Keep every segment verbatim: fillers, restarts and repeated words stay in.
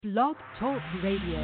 Blog Talk Radio.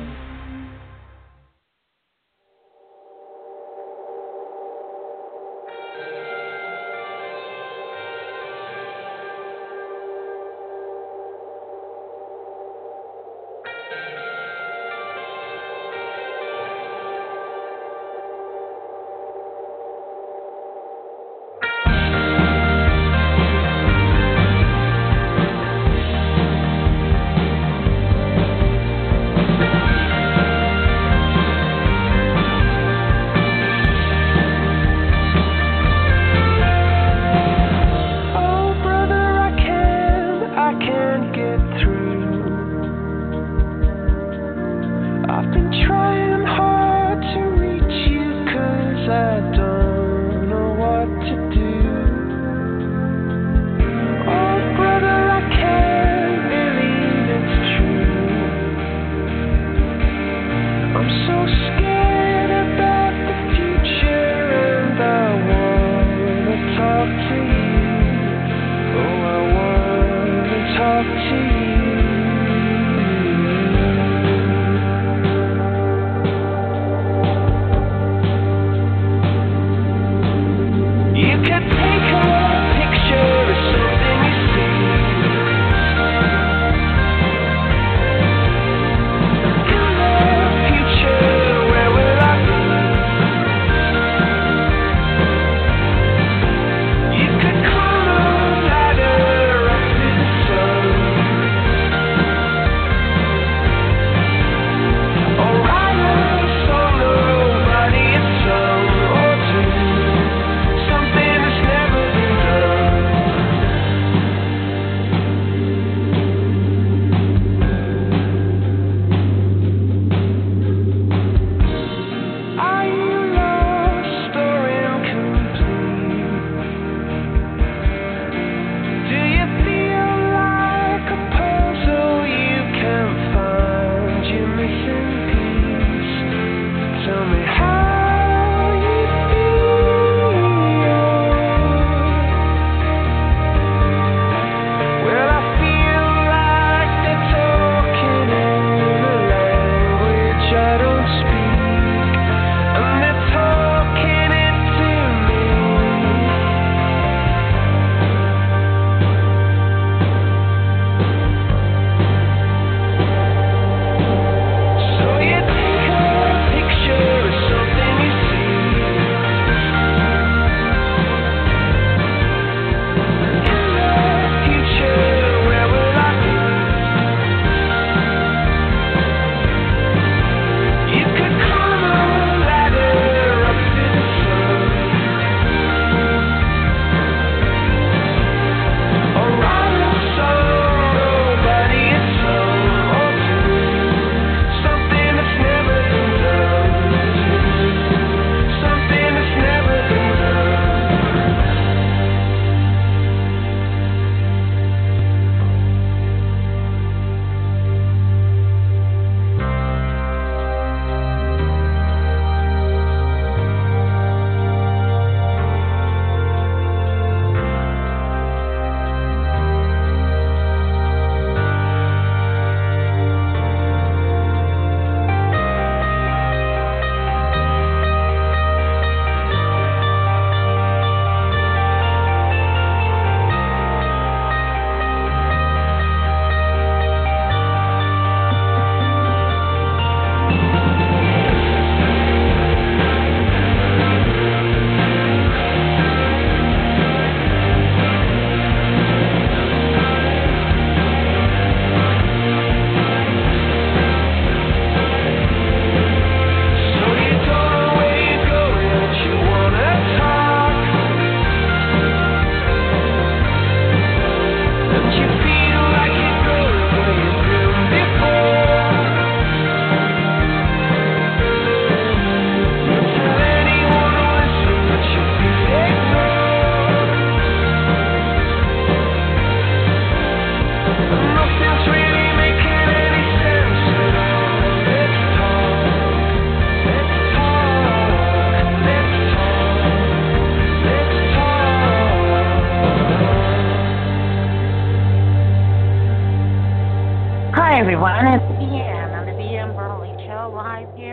Future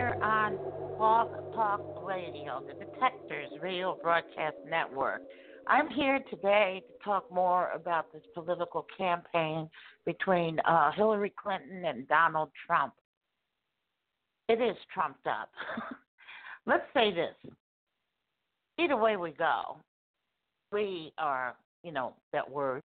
here on Blog Talk Radio, the Detectors Radio Broadcast Network. I'm here today to talk more about this political campaign between uh, Hillary Clinton and Donald Trump. It is trumped up. Let's say this. Either way we go, we are, you know, that word.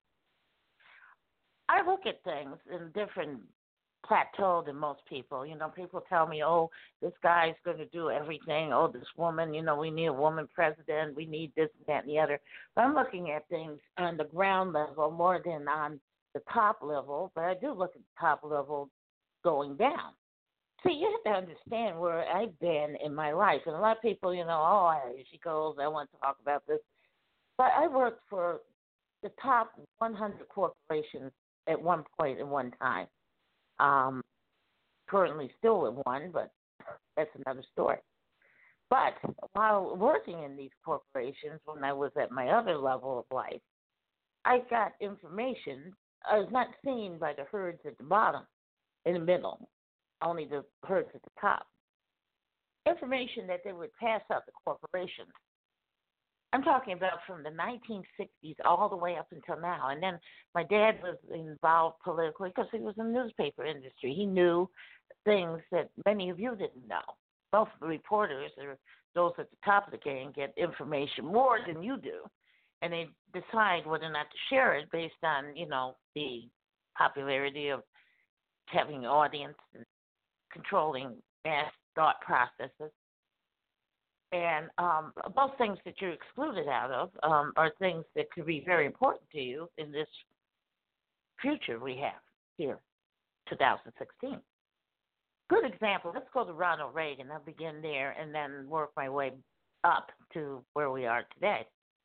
I look at things in different plateau than most people. You know, people tell me, oh, this guy's going to do everything. Oh, this woman, you know, we need a woman president. We need this, that, and the other. But I'm looking at things on the ground level more than on the top level. But I do look at the top level going down. See, you have to understand where I've been in my life. And a lot of people, you know, oh, here she goes. I want to talk about this. But I worked for the top one hundred corporations at one point in one time. Um, currently still in one, but that's another story. But while working in these corporations, when I was at my other level of life, I got information. I was not seen by the herds at the bottom, in the middle, only the herds at the top. Information that they would pass out to corporations. I'm talking about from the nineteen sixties all the way up until now. And then my dad was involved politically because he was in the newspaper industry. He knew things that many of you didn't know. Most reporters or those at the top of the game get information more than you do. And they decide whether or not to share it based on, you know, the popularity of having an audience and controlling mass thought processes. And um, both things that you're excluded out of um, are things that could be very important to you in this future we have here, twenty sixteen. Good example, let's go to Ronald Reagan. I'll begin there and then work my way up to where we are today.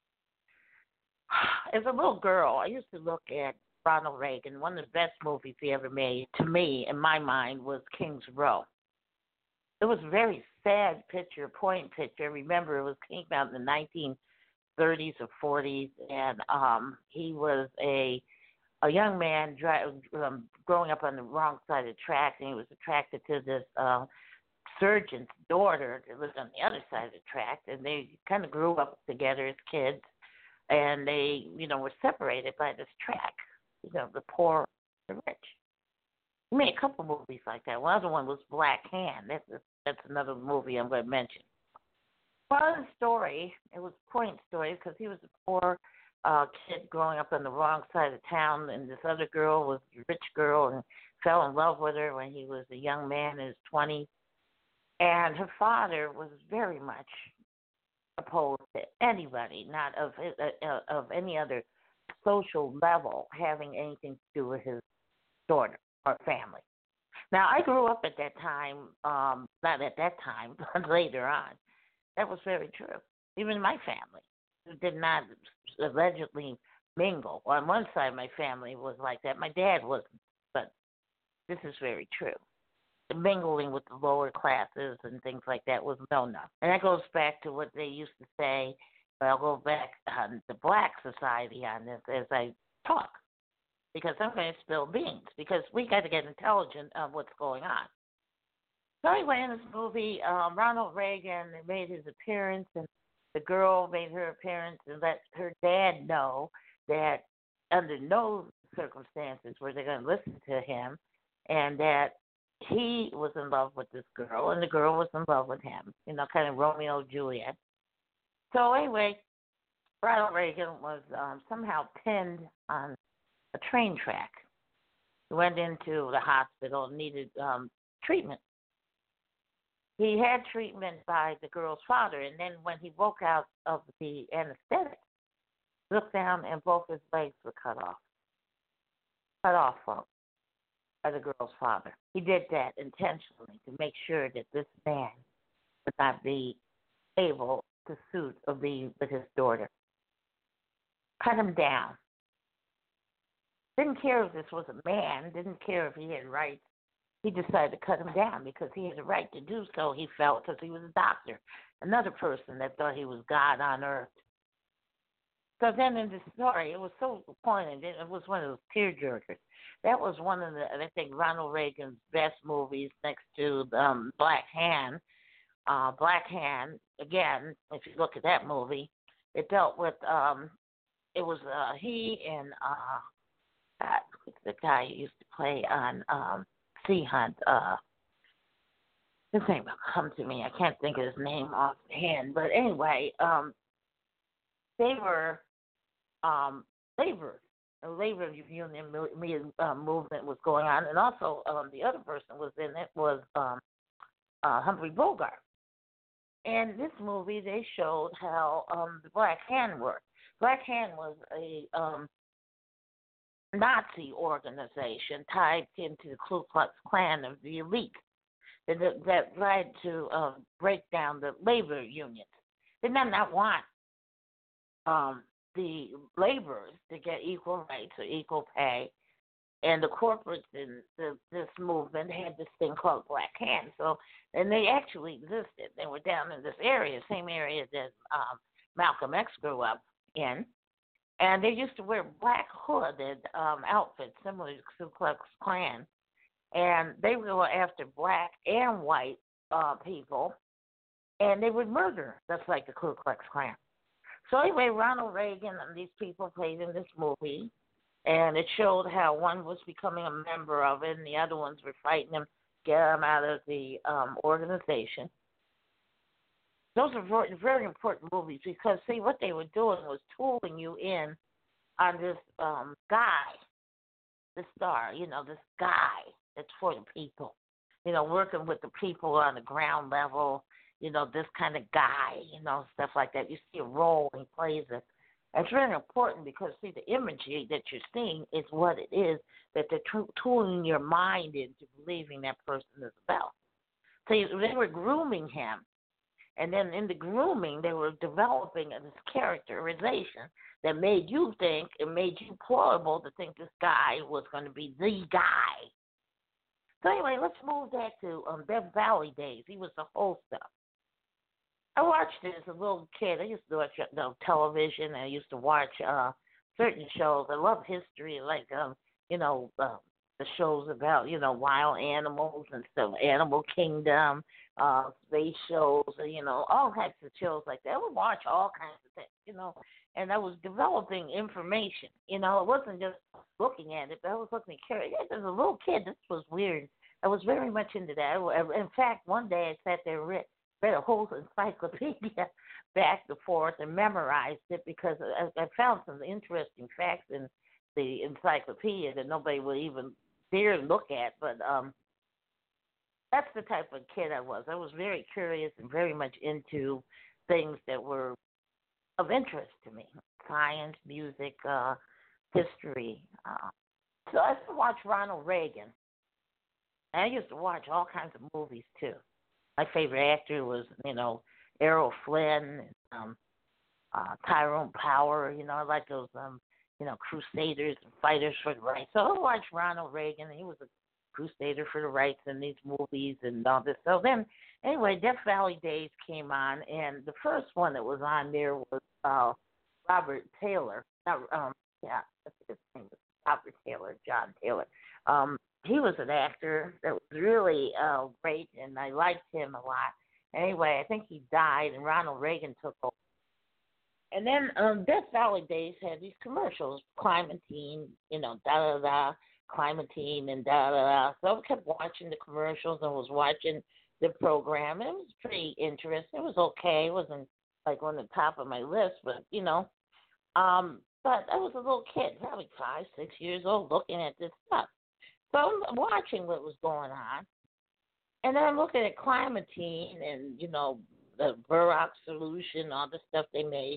As a little girl, I used to look at Ronald Reagan. One of the best movies he ever made, to me, in my mind, was King's Row. It was a very sad picture, point picture. Remember, it was came out in the nineteen thirties or forties, and um, he was a a young man dri- um, growing up on the wrong side of the track, and he was attracted to this uh, surgeon's daughter that lived on the other side of the track, and they kind of grew up together as kids, and they, you know, were separated by this track, you know, the poor, the rich. He made a couple movies like that. One other one was Black Hand. That's a, that's another movie I'm going to mention. Part of the story, it was a point story because he was a poor uh, kid growing up on the wrong side of town, and this other girl was a rich girl and fell in love with her when he was a young man in his twenties. And her father was very much opposed to anybody, not of uh, of any other social level, having anything to do with his daughter or family. Now, I grew up at that time, um, not at that time, but later on. That was very true. Even my family did not allegedly mingle. On one side of my family was like that. My dad wasn't, but this is very true. The mingling with the lower classes and things like that was no-no. And that goes back to what they used to say. I'll go back on the black society on this as I talk, because I'm going to spill beans, because we got to get intelligent of what's going on. So anyway, in this movie, um, Ronald Reagan made his appearance, and the girl made her appearance and let her dad know that under no circumstances were they going to listen to him, and that he was in love with this girl, and the girl was in love with him, you know, kind of Romeo and Juliet. So anyway, Ronald Reagan was um, somehow pinned on a train track. He went into the hospital and needed um, treatment. He had treatment by the girl's father, and then when he woke out of the anesthetic, looked down and both his legs were cut off. Cut off folks, by the girl's father. He did that intentionally to make sure that this man would not be able to suit or be with his daughter. Cut him down. Didn't care if this was a man, didn't care if he had rights. He decided to cut him down because he had a right to do so, he felt, because he was a doctor, another person that thought he was God on earth. So then in the story, it was so poignant. It, it was one of those tearjerkers. That was one of the, I think, Ronald Reagan's best movies next to um, Black Hand. Uh, Black Hand, again, if you look at that movie, it dealt with, um, it was uh, he and uh, God, the guy who used to play on um, Sea Hunt. Uh, his name will come to me. I can't think of his name offhand. But anyway, um, they were um, labor. The labor union uh, movement was going on, and also um, the other person was in it was um, uh, Humphrey Bogart. And this movie, they showed how um, the Black Hand worked. Black Hand was a um, Nazi organization tied into the Ku Klux Klan of the elite that, that tried to uh, break down the labor unions. They did not want um, the laborers to get equal rights or equal pay, and the corporates in the, this movement had this thing called Black Hand. So, and they actually existed. They were down in this area, same area that um, Malcolm X grew up in. And they used to wear black hooded um, outfits, similar to Ku Klux Klan. And they would go after black and white uh, people, and they would murder, just like the Ku Klux Klan. So anyway, Ronald Reagan and these people played in this movie, and it showed how one was becoming a member of it, and the other ones were fighting him, get him out of the um, organization. Those are very, very important movies because, see, what they were doing was tooling you in on this um, guy, the star, you know, this guy that's for the people, you know, working with the people on the ground level, you know, this kind of guy, you know, stuff like that. You see a role, he plays it. It's very important because, see, the imagery that you're seeing is what it is that they're t- tooling your mind into believing that person is about. So they were grooming him. And then in the grooming, they were developing this characterization that made you think, it made you plausible to think this guy was going to be the guy. So anyway, let's move that to um, Death Valley days. He was the host of. I watched it as a little kid. I used to watch you know, television. I used to watch uh, certain shows. I love history, like um, you know, uh, the shows about you know wild animals and stuff, Animal Kingdom, uh, space shows, you know, all types of shows like that. I would watch all kinds of things, you know, and I was developing information. You know, it wasn't just looking at it, but I was looking at characters. As a little kid, this was weird. I was very much into that. In fact, one day I sat there and read, read a whole encyclopedia back and forth and memorized it because I, I found some interesting facts in the encyclopedia that nobody would even dare look at. But um, that's the type of kid I was. I was very curious and very much into things that were of interest to me: science, music, uh, history. Uh, so I used to watch Ronald Reagan. And I used to watch all kinds of movies too. My favorite actor was, you know, Errol Flynn, and, um, uh, Tyrone Power. You know, I like those, um, you know, crusaders and fighters for the rights. So I watched Ronald Reagan, and he was a crusader for the rights in these movies and all this. So then, anyway, Death Valley Days came on, and the first one that was on there was uh, Robert Taylor. Not, um, yeah, I think his name was Robert Taylor, John Taylor. Um, he was an actor that was really uh, great, and I liked him a lot. Anyway, I think he died, and Ronald Reagan took over. And then um, Death Valley Days had these commercials, Climatine, you know, da da da, Climatine, and da da da. So I kept watching the commercials and was watching the program, and it was pretty interesting. It was okay. It wasn't like on the top of my list, but you know, um, but I was a little kid, probably five, six years old, looking at this stuff. So I'm watching what was going on, and then I'm looking at Climatine and, you know, the Burrock solution, all the stuff they made.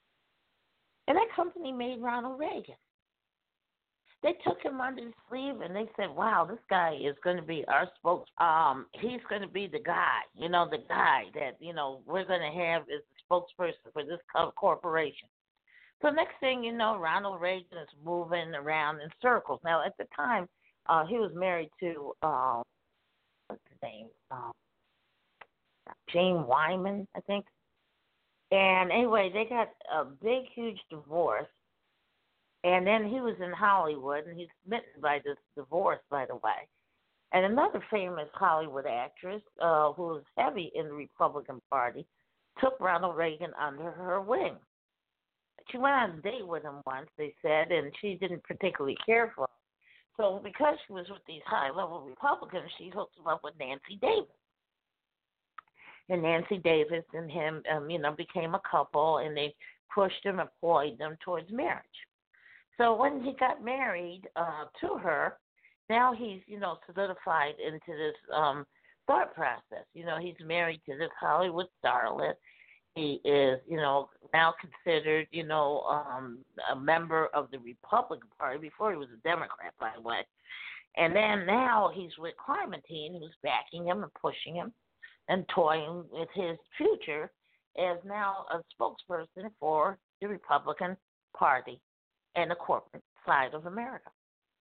And that company made Ronald Reagan. They took him under the sleeve and they said, wow, this guy is going to be our spokes. Um, he's going to be the guy, you know, the guy that, you know, we're going to have as the spokesperson for this corporation. So next thing you know, Ronald Reagan is moving around in circles. Now, at the time, uh, he was married to, uh, what's his name? Um, Jane Wyman, I think. And anyway, they got a big, huge divorce. And then he was in Hollywood, and he's smitten by this divorce, by the way. And another famous Hollywood actress uh, who was heavy in the Republican Party took Ronald Reagan under her wing. She went on a date with him once, they said, and she didn't particularly care for him. So because she was with these high-level Republicans, she hooked him up with Nancy Davis. And Nancy Davis and him, um, you know, became a couple, and they pushed him and employed them towards marriage. So when he got married uh, to her, now he's, you know, solidified into this um, thought process. You know, he's married to this Hollywood starlet. He is, you know, now considered, you know, um, a member of the Republican Party. Before he was a Democrat, by the way. And then now he's with Clementine, who's backing him and pushing him and toying with his future as now a spokesperson for the Republican Party and the corporate side of America.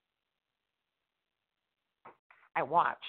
I watched.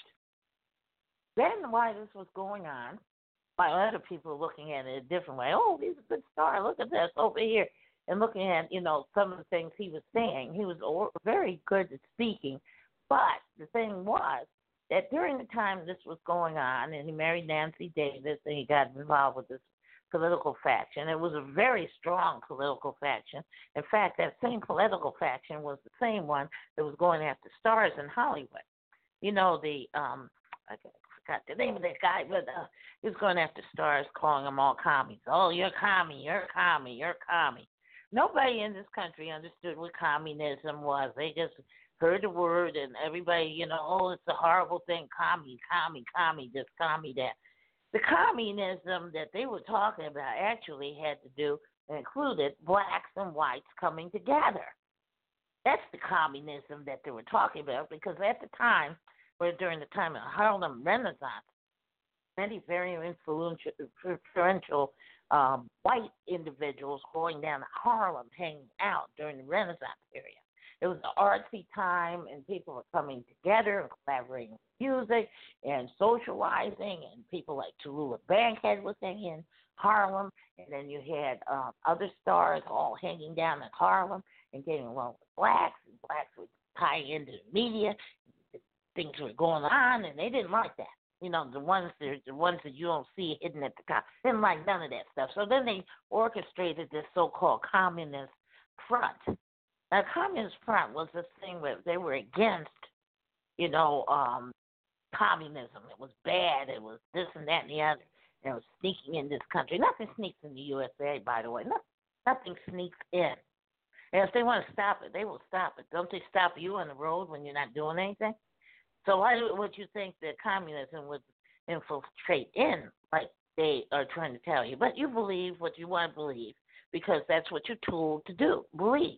Then while this was going on, while other people were looking at it a different way, oh, he's a good star, look at this over here, and looking at, you know, some of the things he was saying. He was very good at speaking, but the thing was that during the time this was going on, and he married Nancy Davis, and he got involved with this political faction. It was a very strong political faction. In fact, that same political faction was the same one that was going after stars in Hollywood. You know, the, um, I forgot the name of that guy, but uh, he was going after stars, calling them all commies. Oh, you're a commie, you're a commie, you're a commie. Nobody in this country understood what communism was. They just heard the word, and everybody, you know, oh, it's a horrible thing, commie, commie, commie, this, commie, that. The communism that they were talking about actually had to do and included blacks and whites coming together. That's the communism that they were talking about, because at the time, or during the time of the Harlem Renaissance, many very influential, influential um, white individuals going down to Harlem hanging out during the Renaissance period. It was an artsy time, and people were coming together and collaborating with music and socializing, and people like Tallulah Bankhead was hanging in Harlem, and then you had um, other stars all hanging down in Harlem and getting along with blacks, and blacks would tie into the media. Things were going on, and they didn't like that. You know, the ones that, the ones that you don't see hidden at the top, didn't like none of that stuff. So then they orchestrated this so-called communist front. Now, Communist Front was this thing where they were against, you know, um, communism. It was bad. It was this and that and the other. And it was sneaking in this country. Nothing sneaks in the U S A, by the way. Nothing, nothing sneaks in. And if they want to stop it, they will stop it. Don't they stop you on the road when you're not doing anything? So why would you think that communism would infiltrate in like they are trying to tell you? But you believe what you want to believe because that's what you're told to do, believe.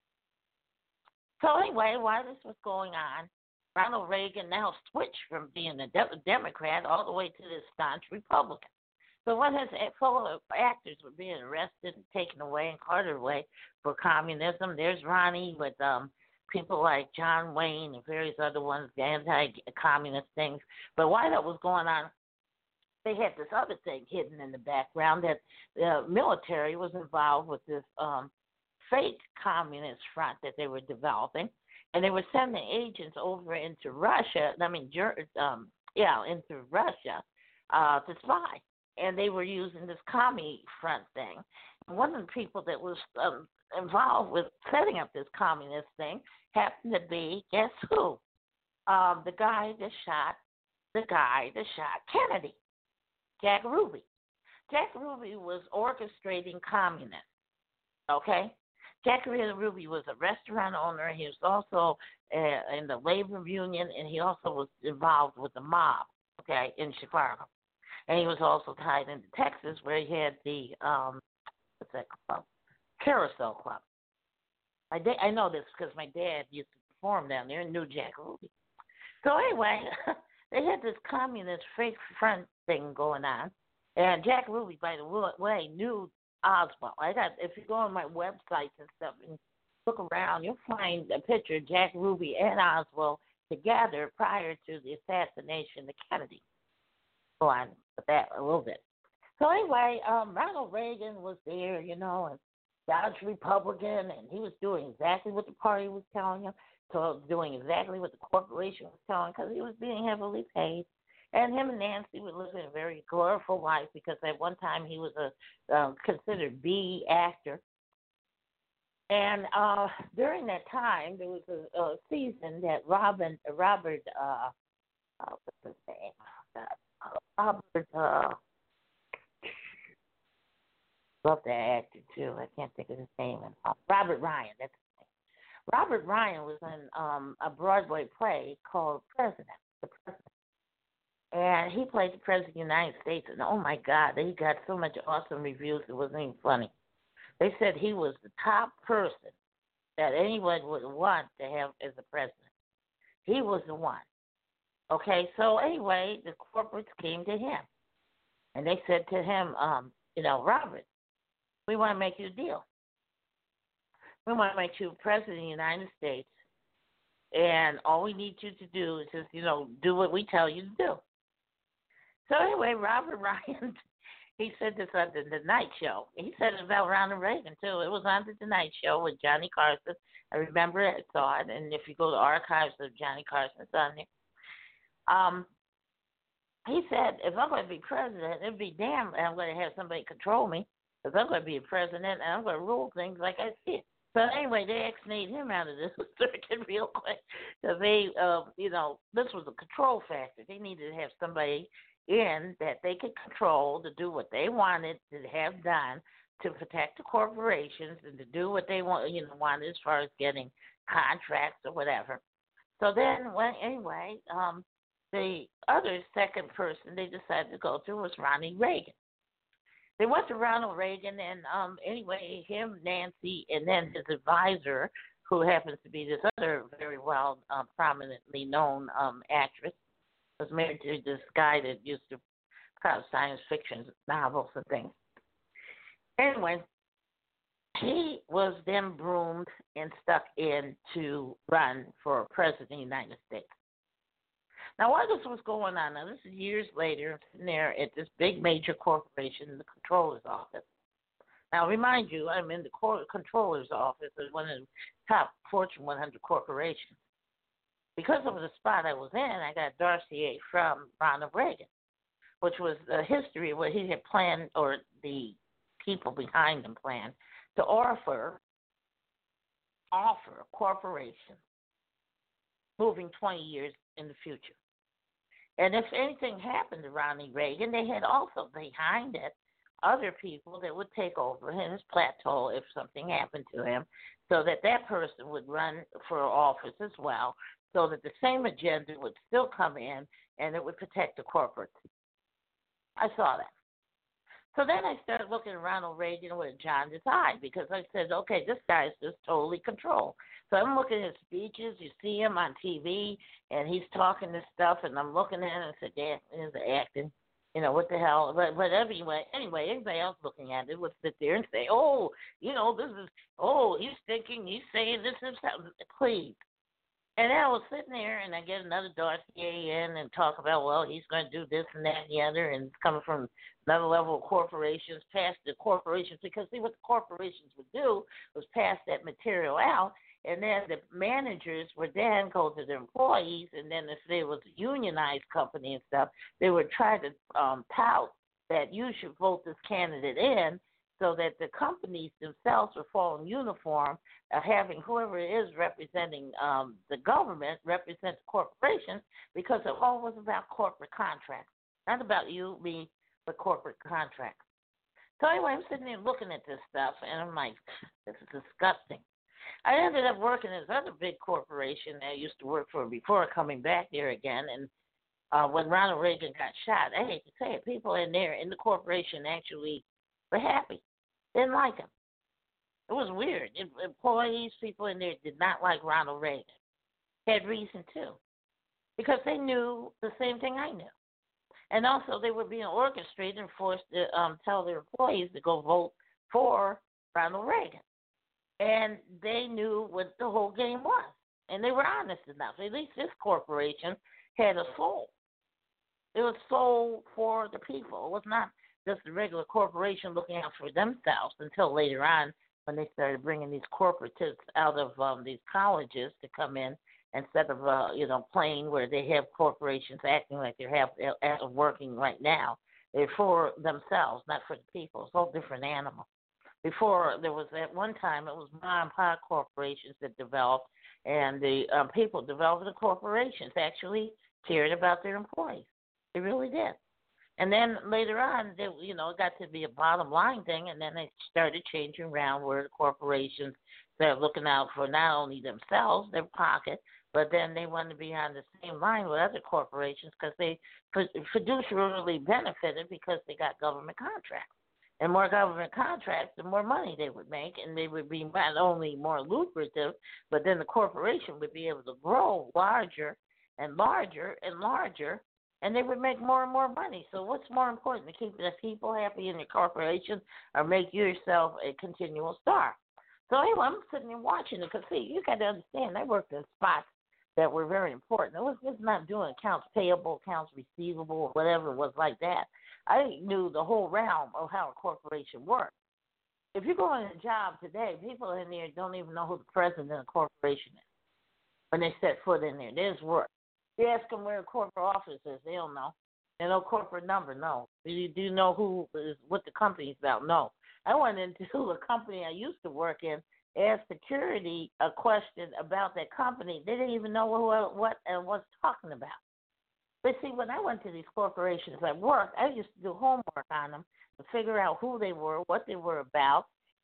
So anyway, while this was going on, Ronald Reagan now switched from being a de- Democrat all the way to this staunch Republican. So when his fellow actors were being arrested and taken away and carted away for communism, there's Ronnie with um, people like John Wayne and various other ones, the anti-communist things. But while that was going on, they had this other thing hidden in the background that the military was involved with this um, fake communist front that they were developing, and they were sending agents over into Russia. I mean, um, yeah, into Russia uh, to spy, and they were using this commie front thing. And one of the people that was um, involved with setting up this communist thing happened to be, guess who? Um, the guy that shot the guy that shot Kennedy, Jack Ruby. Jack Ruby was orchestrating communists. Okay. Jack Ruby was a restaurant owner. He was also uh, in the labor union, and he also was involved with the mob, okay, in Chicago. And he was also tied into Texas, where he had the, um, what's that club? Carousel Club. I, da- I know this because my dad used to perform down there and knew Jack Ruby. So anyway, they had this communist fake front thing going on. And Jack Ruby, by the way, knew Oswald. I got, if you go on my websites and stuff and look around, you'll find a picture of Jack Ruby and Oswald together prior to the assassination of Kennedy. Go on with that a little bit. So anyway, um, Ronald Reagan was there, you know, and Dodge Republican, and he was doing exactly what the party was telling him, so doing exactly what the corporation was telling, because he was being heavily paid. And him and Nancy were living a very glorious life because at one time he was a uh, considered B actor. And uh, during that time, there was a, a season that Robin, Robert, uh, uh, what's his name? Uh, Robert, uh, love that actor too. I can't think of his name. Uh, Robert Ryan. That's his name. Robert Ryan was in um, a Broadway play called President. The President. And he played the President of the United States. And oh my God, he got so much awesome reviews. It wasn't even funny. They said he was the top person that anyone would want to have as a president. He was the one. Okay, so anyway, the corporates came to him. And they said to him, um, you know, Robert, we want to make you a deal. We want to make you president of the United States. And all we need you to do is just, you know, do what we tell you to do. So anyway, Robert Ryan, he said this on the Tonight Show. He said it about Ronald Reagan, too. It was on the Tonight Show with Johnny Carson. I remember it, I saw it. And if you go to archives of Johnny Carson, it's on there. Um, he said, if I'm going to be president, it'd be damn I'm going to have somebody control me. Because I'm going to be a president, and I'm going to rule things like I see it. So anyway, they ex-nayed him out of this circuit real quick. Because they, uh, you know, this was a control factor. They needed to have somebody in that they could control to do what they wanted to have done to protect the corporations and to do what they want, you know, wanted as far as getting contracts or whatever. So then, when anyway, um, the other second person they decided to go to was Ronnie Reagan. They went to Ronald Reagan, and um, anyway, him, Nancy, and then his advisor, who happens to be this other very well, uh, prominently known um, actress, was married to this guy that used to write science fiction novels and things. Anyway, he was then broomed and stuck in to run for president of the United States. Now, while this was going on, now this is years later, sitting there at this big major corporation in the controller's office. Now, remind you, I'm in the controller's office of one of the top Fortune one hundred corporations. Because of the spot I was in, I got a dossier from Ronald Reagan, which was the history of what he had planned, or the people behind him planned, to offer, offer a corporation moving twenty years in the future. And if anything happened to Ronnie Reagan, they had also behind it other people that would take over his plateau if something happened to him, so that that person would run for office as well, so that the same agenda would still come in and it would protect the corporates. I saw that. So then I started looking at Ronald Reagan with a jaundiced eye because I said, okay, this guy is just totally controlled. So I'm looking at his speeches. You see him on T V, and he's talking this stuff, and I'm looking at him and I said, yeah, he's acting. You know, what the hell? But, but anyway, anyway, everybody else looking at it would sit there and say, oh, you know, this is, oh, he's thinking, he's saying this is something. Please. And then I was sitting there, and I get another dossier in and talk about, well, he's going to do this and that and the other, and it's coming from another level of corporations, past the corporations, because see what the corporations would do was pass that material out, and then the managers would then go to the employees, and then if there was a unionized company and stuff, they would try to um, tout that you should vote this candidate in, so that the companies themselves would fall in uniform, uh, having whoever it is representing um, the government represent the corporations, because it all was about corporate contracts, not about you, me, but corporate contracts. So anyway, I'm sitting there looking at this stuff, and I'm like, this is disgusting. I ended up working at this other big corporation that I used to work for before coming back there again, and uh, when Ronald Reagan got shot, I hate to say it, people in there in the corporation actually were happy. Didn't like him. It was weird. Employees, people in there did not like Ronald Reagan. Had reason to, because they knew the same thing I knew. And also they were being orchestrated and forced to um, tell their employees to go vote for Ronald Reagan. And they knew what the whole game was. And they were honest enough. At least this corporation had a soul. It was soul for the people. It was not just a regular corporation looking out for themselves until later on when they started bringing these corporatists out of um, these colleges to come in instead of, uh, you know, playing where they have corporations acting like they have uh, working right now. They're for themselves, not for the people. It's a whole different animal. Before, there was at one time, it was mom and pop corporations that developed, and the um, people developing the corporations actually cared about their employees. They really did. And then later on, they, you know, it got to be a bottom line thing, and then they started changing around where the corporations started looking out for not only themselves, their pocket, but then they wanted to be on the same line with other corporations because they fiduciarily benefited because they got government contracts. And more government contracts, the more money they would make, and they would be not only more lucrative, but then the corporation would be able to grow larger and larger and larger, and they would make more and more money. So what's more important, to keep the people happy in your corporation or make yourself a continual star? So anyway, I'm sitting there watching it because, see, you got to understand, I worked in spots that were very important. It was just not doing accounts payable, accounts receivable, or whatever it was like that. I knew the whole realm of how a corporation works. If you go in a job today, people in there don't even know who the president of a corporation is when they set foot in there. There's work. You ask them where a corporate office is, they don't know. They know corporate number, no. Do you do know who is what the company's about? No. I went into a company I used to work in, asked security a question about that company. They didn't even know who, what I was talking about. But see, when I went to these corporations at work, I used to do homework on them to figure out who they were, what they were about,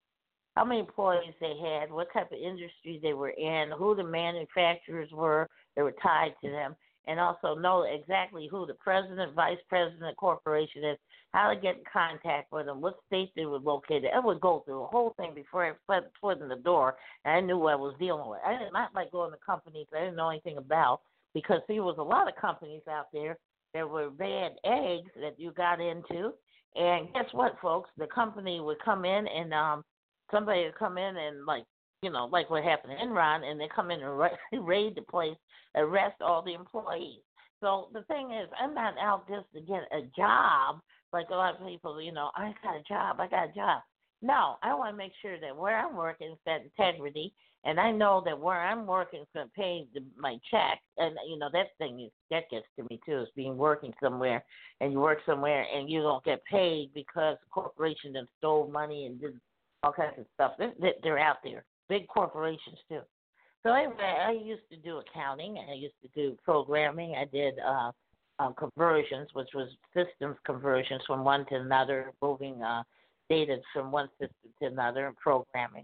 how many employees they had, what type of industry they were in, who the manufacturers were that were tied to them, and also know exactly who the president, vice president of the corporation is, how to get in contact with them, what state they were located. I would go through the whole thing before I put foot in the door, and I knew what I was dealing with. I did not like going to companies I didn't know anything about, because there was a lot of companies out there that were bad eggs that you got into. And guess what, folks? The company would come in and um, somebody would come in and, like, you know, like what happened to Enron, and they come in and ra- raid the place, arrest all the employees. So the thing is, I'm not out just to get a job like a lot of people, you know, I got a job, I got a job. No, I want to make sure that where I'm working is that integrity, and I know that where I'm working is going to pay the, my check, and, you know, that thing is, that gets to me, too, is being working somewhere, and you work somewhere, and you don't get paid because the corporation that stole money and did all kinds of stuff. They're, they're out there, big corporations, too. So anyway, I used to do accounting, I used to do programming, I did uh, uh, conversions, which was systems conversions from one to another, moving uh, data from one system to another, and programming.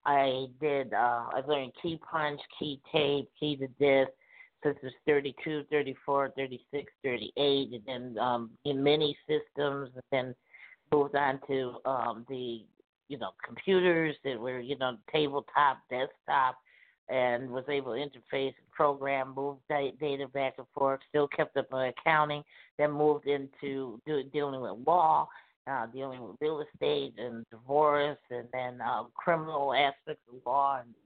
I did, uh, I learned key punch, key tape, key to disk, systems thirty-two, thirty-four, thirty-six, thirty-eight, and then um, in many systems, and then moved on to um, the, you know, computers that were, you know, tabletop, desktop, and was able to interface and program, move data back and forth, still kept up my accounting, then moved into do, dealing with law, uh, dealing with real estate and divorce, and then uh, criminal aspects of law, and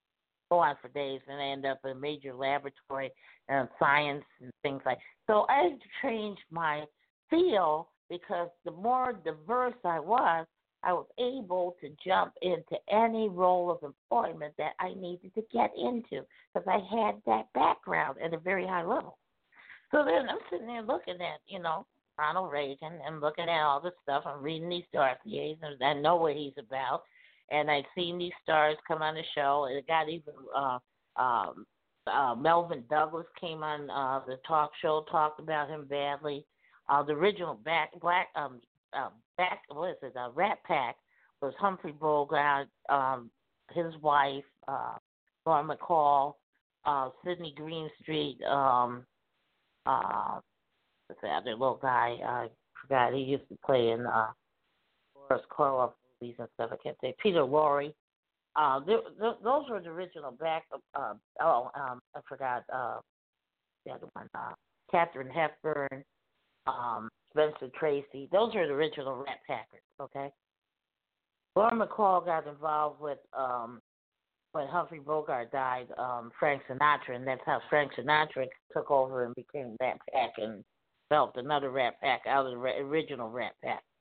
go on for days, and I end up in a major laboratory, uh, science and things like that. So I changed my field because the more diverse I was, I was able to jump into any role of employment that I needed to get into because I had that background at a very high level. So then I'm sitting there looking at, you know, Ronald Reagan and looking at all this stuff. I'm reading these dossiers, and I know what he's about. And I've seen these stars come on the show. It got even uh, um, uh, Melvin Douglas came on uh, the talk show, talked about him badly. Uh, the original back, black um, uh, back what is it? Uh, Rat Pack was Humphrey Bogart, um, his wife, uh, Laura McCall, uh, Sidney Greenstreet, um, uh, what's the other little guy? I forgot. He used to play in uh, Boris Karloff movies and stuff. I can't say Peter Lorre. Uh, th- th- those were the original back. Uh, oh, um, I forgot uh, the other one. Uh, Katharine Hepburn. Um, Spencer Tracy. Those are the original Rat Packers, okay? Laura McCall got involved with, um, when Humphrey Bogart died, um, Frank Sinatra, and that's how Frank Sinatra took over and became Rat Pack and developed another Rat Pack out of the original Rat Pack.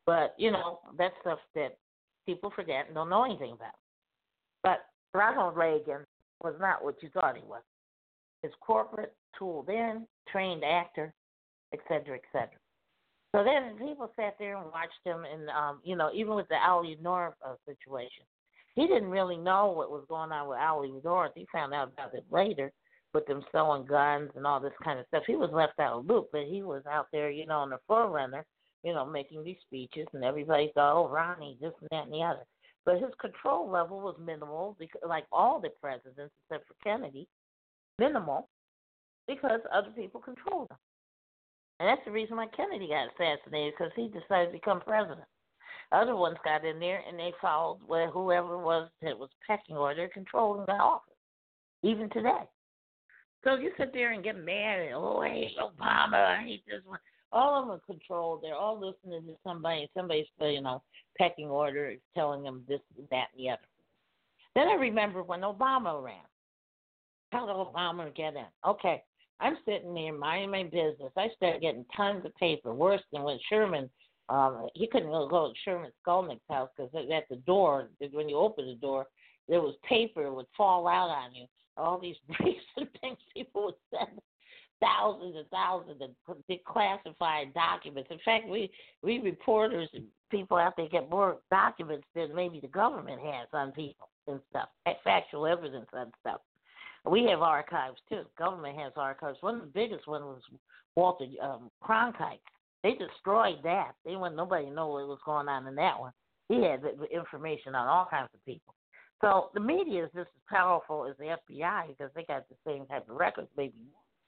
But, you know, that's stuff that people forget and don't know anything about. But Ronald Reagan was not what you thought he was. His corporate, tooled in, trained actor, et cetera, et cetera. So then people sat there and watched him, and, um, you know, even with the Ali North uh, situation, he didn't really know what was going on with Ali North. He found out about it later with them selling guns and all this kind of stuff. He was left out of the loop, but he was out there, you know, on the forerunner, you know, making these speeches, and everybody thought, oh, Ronnie, this and that and the other. But his control level was minimal, because, like all the presidents except for Kennedy, minimal, because other people controlled him. And that's the reason why Kennedy got assassinated, because he decided to become president. Other ones got in there, and they followed where whoever it was that was pecking order, controlling the office, even today. So you sit there and get mad and, oh, I hate Obama, I hate this one. All of them are controlled. They're all listening to somebody. Somebody's, you know, pecking order, telling them this, that, and the other. Then I remember when Obama ran. How did Obama get in? Okay, I'm sitting there minding my business. I started getting tons of paper, worse than when Sherman, um, he couldn't go to Sherman Skolnick's house because at the door, when you open the door, there was paper that would fall out on you. All these briefs and things people would send, thousands and thousands of declassified documents. In fact, we, we reporters and people out there get more documents than maybe the government has on people and stuff, factual evidence on stuff. We have archives, too. Government has archives. One of the biggest ones was Walter um, Cronkite. They destroyed that. They didn't want nobody to know what was going on in that one. He had information on all kinds of people. So the media is just as powerful as the F B I because they got the same type of records, maybe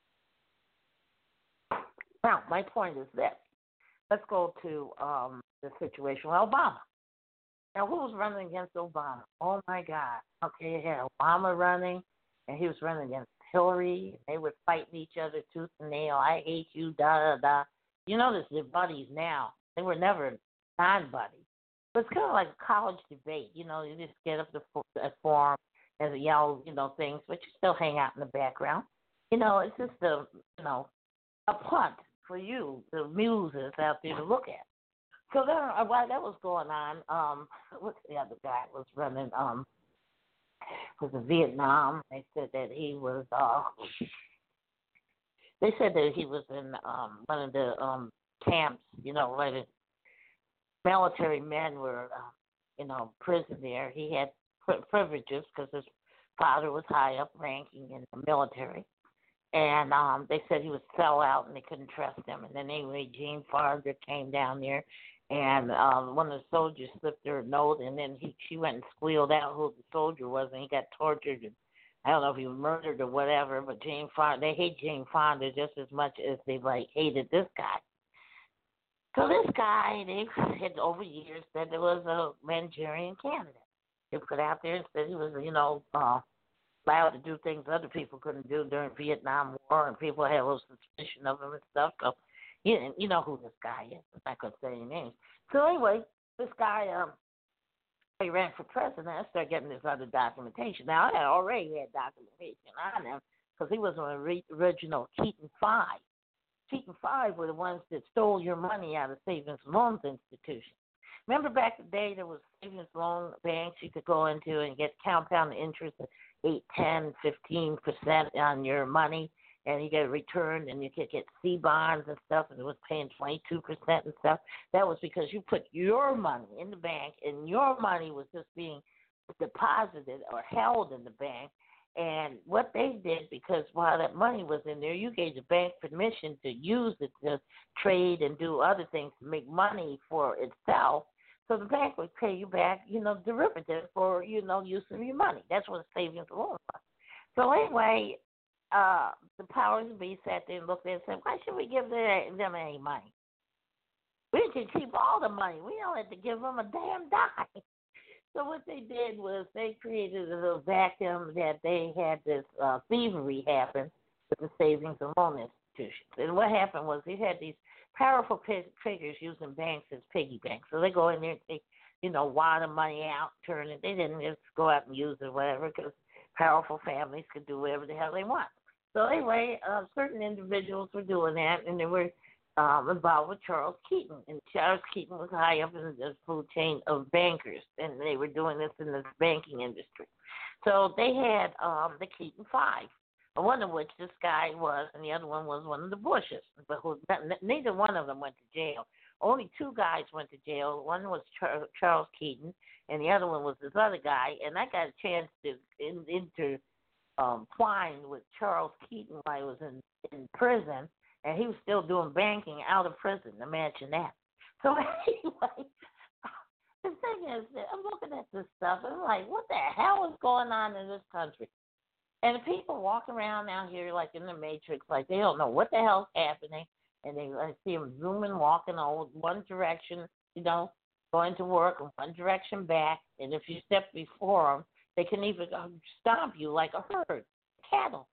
more. Now, my point is this. Let's go to um, the situation with Obama. Now, who was running against Obama? Oh, my God. Okay, you had Obama running, and he was running against Hillary. They were fighting each other tooth and nail. I hate you, da, da, da. You notice they're buddies now. They were never non-buddies. But it's kind of like a college debate. You know, you just get up the forum and yell, you know, things, but you still hang out in the background. You know, it's just a, you know, a punt for you, the muses out there to look at. So then, uh, while that was going on, um, what's the other guy that was running? Um, was in Vietnam. They said that he was. Uh, they said that he was in um, one of the um, camps. You know, where the military men were, uh, you know, prison there. He had pri- privileges because his father was high up ranking in the military. And um, they said he was sell out and they couldn't trust him. And then anyway, Jane Fonda came down there, and um, one of the soldiers slipped her a note, and then he she went and squealed out who the soldier was, and he got tortured. And I don't know if he was murdered or whatever, but Jane Fonda, they hate Jane Fonda just as much as they like hated this guy. So this guy, they had over years said there was a Manchurian candidate. They put out there and said he was, you know, uh, allowed to do things other people couldn't do during Vietnam War, and people had a little suspicion of him and stuff. So, you, you know who this guy is. I'm not going to say any names. So anyway, this guy, um, he ran for president. I started getting this other documentation. Now, I had already had documentation on him because he was an original Keaton Five. Keaton Five were the ones that stole your money out of savings loans institutions. Remember back in the day there was savings loan banks you could go into and get compound interest of eight, ten, fifteen percent on your money, and you get a return, and you could get C bonds and stuff, and it was paying twenty-two percent and stuff. That was because you put your money in the bank, and your money was just being deposited or held in the bank. And what they did, because while that money was in there, you gave the bank permission to use it to trade and do other things to make money for itself. So the bank would pay you back, you know, derivative for, you know, use of your money. That's what a savings loan was. So anyway, uh, the powers that be sat there and looked at it and said, why should we give them any money? We can keep all the money. We don't have to give them a damn dime. So what they did was they created a little vacuum that they had this uh, thievery happen with the savings and loan institutions. And what happened was they had these powerful figures using banks as piggy banks. So they go in there and take, you know, wad the money out, turn it. They didn't just go out and use it or whatever because powerful families could do whatever the hell they want. So anyway, uh, certain individuals were doing that, and they were um, involved with Charles Keaton, and Charles Keaton was high up in the food chain of bankers, and they were doing this in the banking industry. So they had um, the Keaton Five, one of which this guy was, and the other one was one of the Bushes. But who, neither one of them went to jail. Only two guys went to jail. One was Char- Charles Keaton, and the other one was this other guy. And I got a chance to in, inter um, twined with Charles Keaton while he was in, in prison, and he was still doing banking out of prison. Imagine that. So anyway, the thing is that I'm looking at this stuff, and I'm like, what the hell is going on in this country? And the people walking around out here like in the Matrix, like they don't know what the hell's happening, and they I see them zooming, walking all one direction, you know, going to work, and one direction back, and if you step before them, they can even stomp you like a herd, cattle.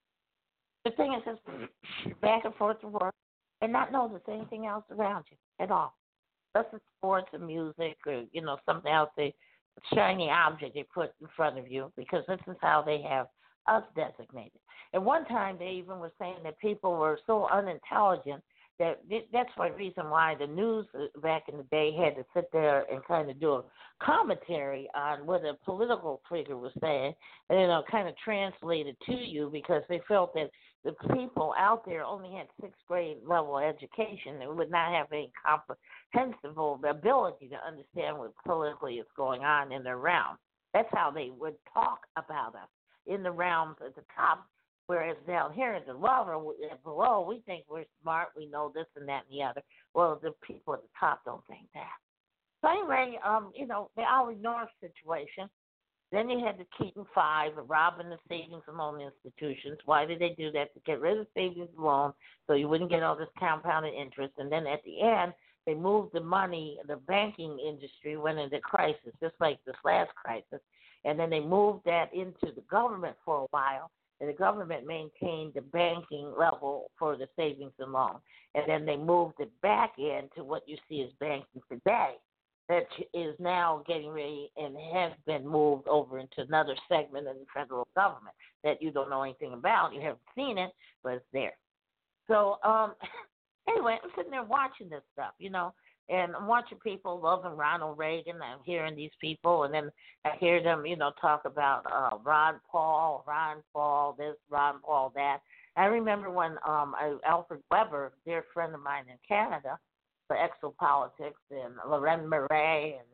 The thing is, just back and forth to work and not know there's anything else around you at all. That's the sports and music or, you know, something else, the shiny object they put in front of you, because this is how they have us designated. At one time, they even were saying that people were so unintelligent that that's one reason why the news back in the day had to sit there and kind of do a commentary on what a political figure was saying, and, you know, kind of translate it to you, because they felt that the people out there only had sixth grade level education and would not have any comprehensible ability to understand what politically is going on in their realm. That's how they would talk about us in the realms at the top. Whereas down here at the lower, below, we think we're smart, we know this and that and the other. Well, the people at the top don't think that. So anyway, um, you know, the Ollie North situation. Then you had the Keaton Five, robbing the savings and loan institutions. Why did they do that? To get rid of savings and loan so you wouldn't get all this compounded interest. And then at the end, they moved the money, the banking industry went into crisis, just like this last crisis. And then they moved that into the government for a while. And the government maintained the banking level for the savings and loan. And then they moved it back into what you see as banking today, that is now getting ready and has been moved over into another segment of the federal government that you don't know anything about. You haven't seen it, but it's there. So um, anyway, I'm sitting there watching this stuff, you know, and I'm watching people loving Ronald Reagan. I'm hearing these people, and then I hear them, you know, talk about uh, Ron Paul, Ron Paul, this, Ron Paul, that. I remember when um, Alfred Weber, a dear friend of mine in Canada, for exopolitics, and Loren Murray, and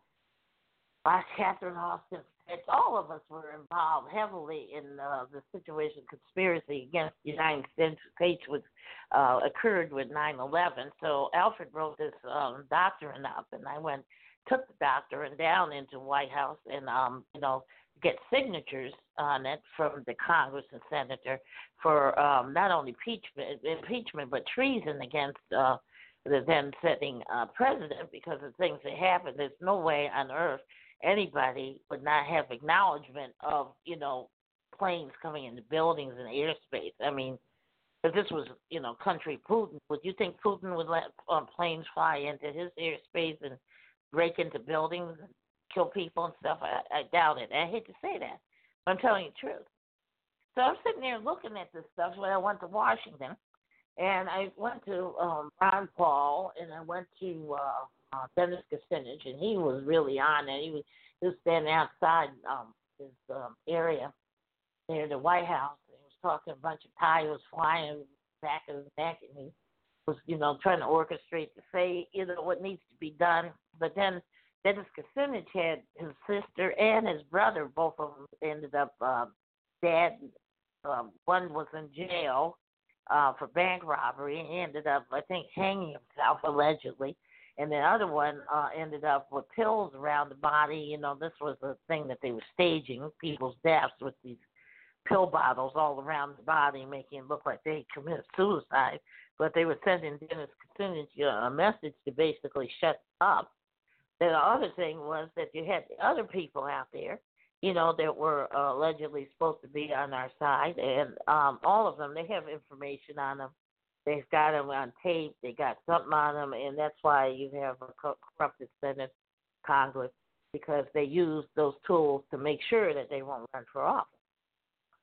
uh, Catherine Austin, all of us were involved heavily in uh, the situation conspiracy against the United States, which uh, occurred with nine eleven. So Alfred wrote this um, doctrine up, and I went, took the doctrine down into White House and, um, you know, get signatures on it from the Congress and Senator for um, not only impeachment, impeachment, but treason against uh, the then sitting uh, president, because of things that happened. There's no way on earth anybody would not have acknowledgement of, you know, planes coming into buildings and airspace. I mean, if this was, you know, country Putin, would you think Putin would let um, planes fly into his airspace and break into buildings and kill people and stuff? I, I doubt it. I hate to say that, but I'm telling you the truth. So I'm sitting there looking at this stuff when I went to Washington, and I went to um, Ron Paul, and I went to uh, uh, Dennis Kucinich, and he was really on it. He was, he was standing outside um, his um, area near the White House, and he was talking a bunch of tires flying back of his neck, and he was, you know, trying to orchestrate to say, you know, what needs to be done. But then Dennis Kucinich had his sister and his brother, both of them ended up uh, dead. Um, one was in jail uh, for bank robbery, and he ended up, I think, hanging himself allegedly. And the other one uh, ended up with pills around the body. You know, this was a thing that they were staging, people's deaths with these pill bottles all around the body, making it look like they committed suicide. But they were sending Dennis Kucinich uh, a message to basically shut up. The other thing was that you had the other people out there, you know, that were uh, allegedly supposed to be on our side, and um, all of them, they have information on them. They've got them on tape. They got something on them, and that's why you have a corrupted Senate, Congress, because they use those tools to make sure that they won't run for office.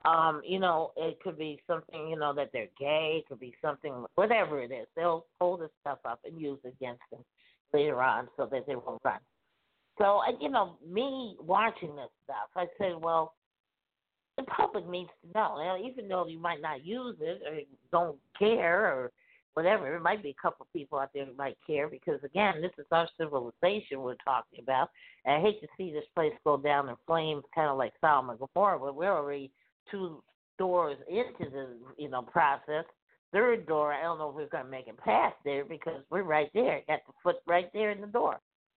Um, you know, it could be something, you know, that they're gay. It could be something, whatever it is. They'll hold this stuff up and use it against them later on so that they won't run. So, and, you know, me watching this stuff, I said, well, the public needs to know. You know, even though you might not use it or don't care or whatever, there might be a couple of people out there who might care because, again, this is our civilization we're talking about. And I hate to see this place go down in flames, kind of like Sodom and Gomorrah, but we're already two doors into the, you know, process. Third door, I don't know if we're going to make it past there because we're right there. Got the foot right there in the door.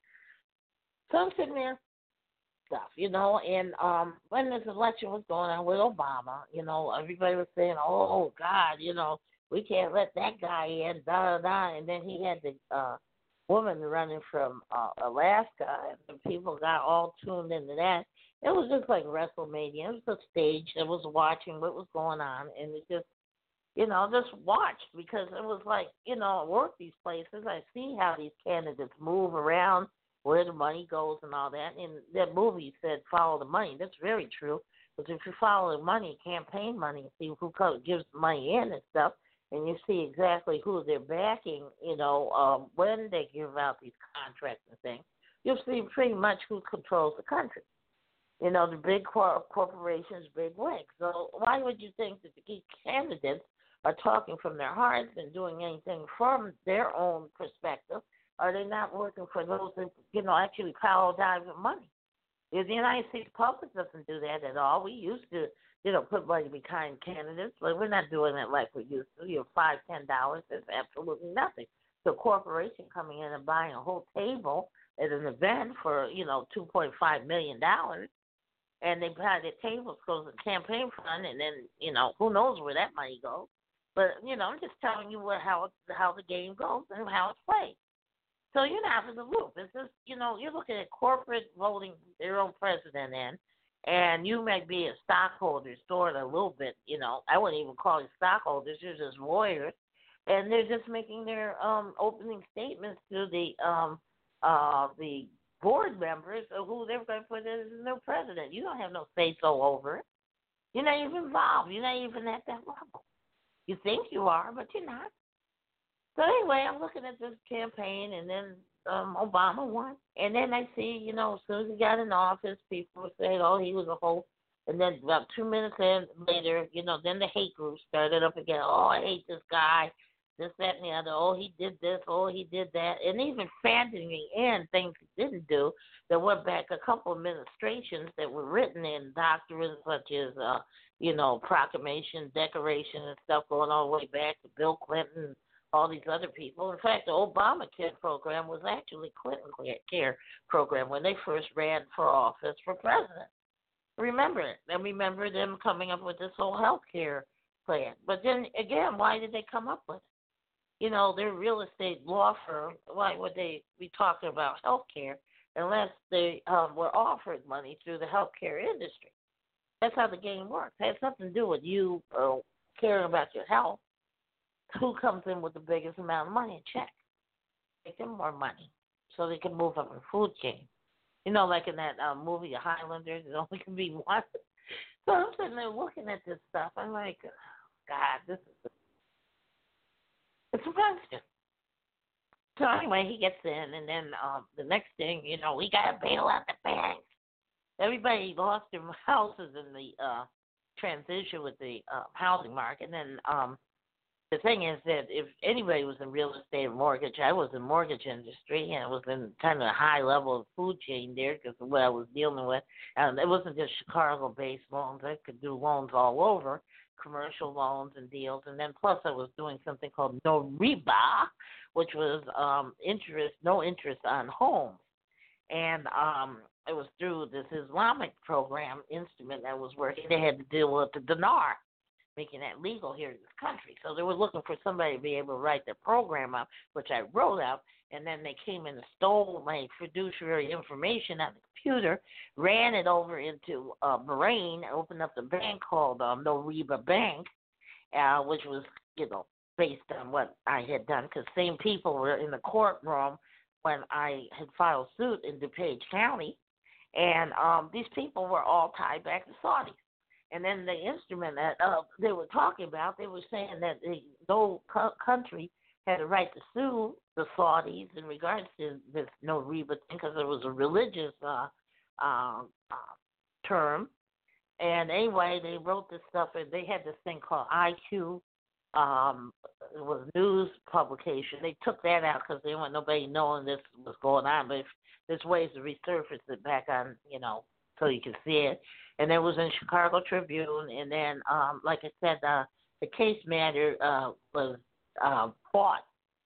So I'm sitting there, stuff, you know, and um, when this election was going on with Obama, you know, everybody was saying, oh, God, you know, we can't let that guy in, da, da, da. And then he had the uh, woman running from uh, Alaska, and people got all tuned into that. It was just like WrestleMania. It was a stage that was watching what was going on, and it just, you know, just watched because it was like, you know, I work these places. I see how these candidates move around, where the money goes and all that. And that movie said follow the money. That's very true. Because if you follow the money, campaign money, see who gives the money in and stuff, and you see exactly who they're backing, you know, um, when they give out these contracts and things, you'll see pretty much who controls the country. You know, the big cor- corporations, big wigs. So why would you think that the key candidates are talking from their hearts and doing anything from their own perspective? Are they not working for those that, you know, actually power dive with money? If the United States public doesn't do that at all, we used to, you know, put money behind candidates, but we're not doing it like we used to. You know, five, ten dollars is absolutely nothing. So a corporation coming in and buying a whole table at an event for, you know, two point five million dollars, and they buy the tables goes in campaign fund, and then, you know, who knows where that money goes. But, you know, I'm just telling you what, how how the game goes and how it's played. So you're not in the loop. It's just, you know, you're looking at corporate voting their own president in, and you may be a stockholder, sort of a little bit, you know. I wouldn't even call you stockholders. You're just lawyers, and they're just making their um, opening statements to the um, uh, the board members of who they're going to put as the new president. You don't have no say-so over it. You're not even involved. You're not even at that level. You think you are, but you're not. So anyway, I'm looking at this campaign, and then um, Obama won. And then I see, you know, as soon as he got in office, people were saying, oh, he was a hoax. And then about two minutes in, later, you know, then the hate group started up again. Oh, I hate this guy, this, that, and the other. Oh, he did this. Oh, he did that. And even fanning in things he didn't do that went back a couple of administrations that were written in doctrines such as, uh, you know, proclamation, decoration, and stuff going all the way back to Bill Clinton, all these other people. In fact, the Obamacare program was actually Clinton Care program when they first ran for office for president. Remember it. And remember them coming up with this whole health care plan. But then, again, why did they come up with it? You know, they're a real estate law firm. Why would they be talking about health care unless they um, were offered money through the health care industry? That's how the game works. It has nothing to do with you uh, caring about your health. Who comes in with the biggest amount of money? Check. Make them more money so they can move up in the food chain. You know, like in that uh, movie, The Highlanders, it only can be one. So I'm sitting there looking at this stuff. I'm like, oh, God, this is it's a question. So anyway, he gets in, and then um, the next thing, you know, we got to bail out the banks. Everybody lost their houses in the uh, transition with the uh, housing market, and then um, the thing is that if anybody was in real estate or mortgage, I was in mortgage industry, and it was in kind of a high level of food chain there because of what I was dealing with. And it wasn't just Chicago-based loans. I could do loans all over, commercial loans and deals. And then plus I was doing something called no riba, which was um, interest, no interest on homes. And um, it was through this Islamic program instrument that I was working. They had to deal with the dinar, making that legal here in this country. So they were looking for somebody to be able to write their program up, which I wrote up, and then they came in and stole my fiduciary information on the computer, ran it over into uh, Bahrain, opened up the bank called um, No Riba Bank, uh, which was, you know, based on what I had done, because same people were in the courtroom when I had filed suit in DuPage County, and um, these people were all tied back to Saudis. And then the instrument that uh, they were talking about, they were saying that the, no co- country had a right to sue the Saudis in regards to this no Reba thing because it was a religious uh, uh, uh, term. And anyway, they wrote this stuff, and they had this thing called I Q. Um, it was a news publication. They took that out because they didn't want nobody knowing this was going on. But if there's ways to resurface it back on, you know, so you can see it. And it was in Chicago Tribune. And then, um, like I said, uh, the case matter uh, was uh, fought,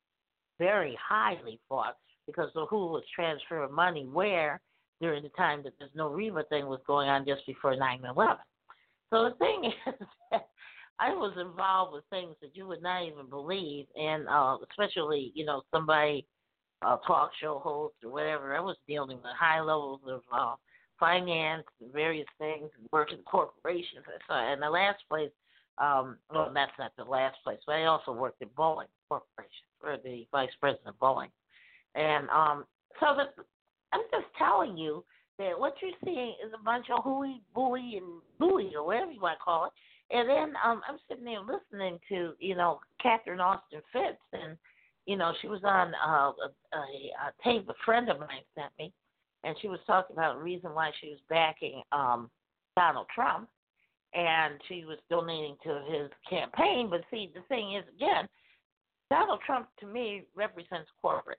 very highly fought, because of who was transferring money where during the time that this no Reba thing was going on just before nine eleven. So the thing is that I was involved with things that you would not even believe, and uh, especially, you know, somebody, a talk show host or whatever, I was dealing with high levels of uh, finance and various things, working corporations. So in the last place, um, well, that's not the last place, but I also worked at Boeing Corporation, for the vice president of Boeing. And um, so the I'm just telling you that what you're seeing is a bunch of hooey, booey, and booey, or whatever you want to call it. And then um, I'm sitting there listening to, you know, Catherine Austin Fitts, and, you know, she was on uh, a, a, a tape a friend of mine sent me, and she was talking about the reason why she was backing um, Donald Trump, and she was donating to his campaign. But see, the thing is, again, Donald Trump, to me, represents corporate.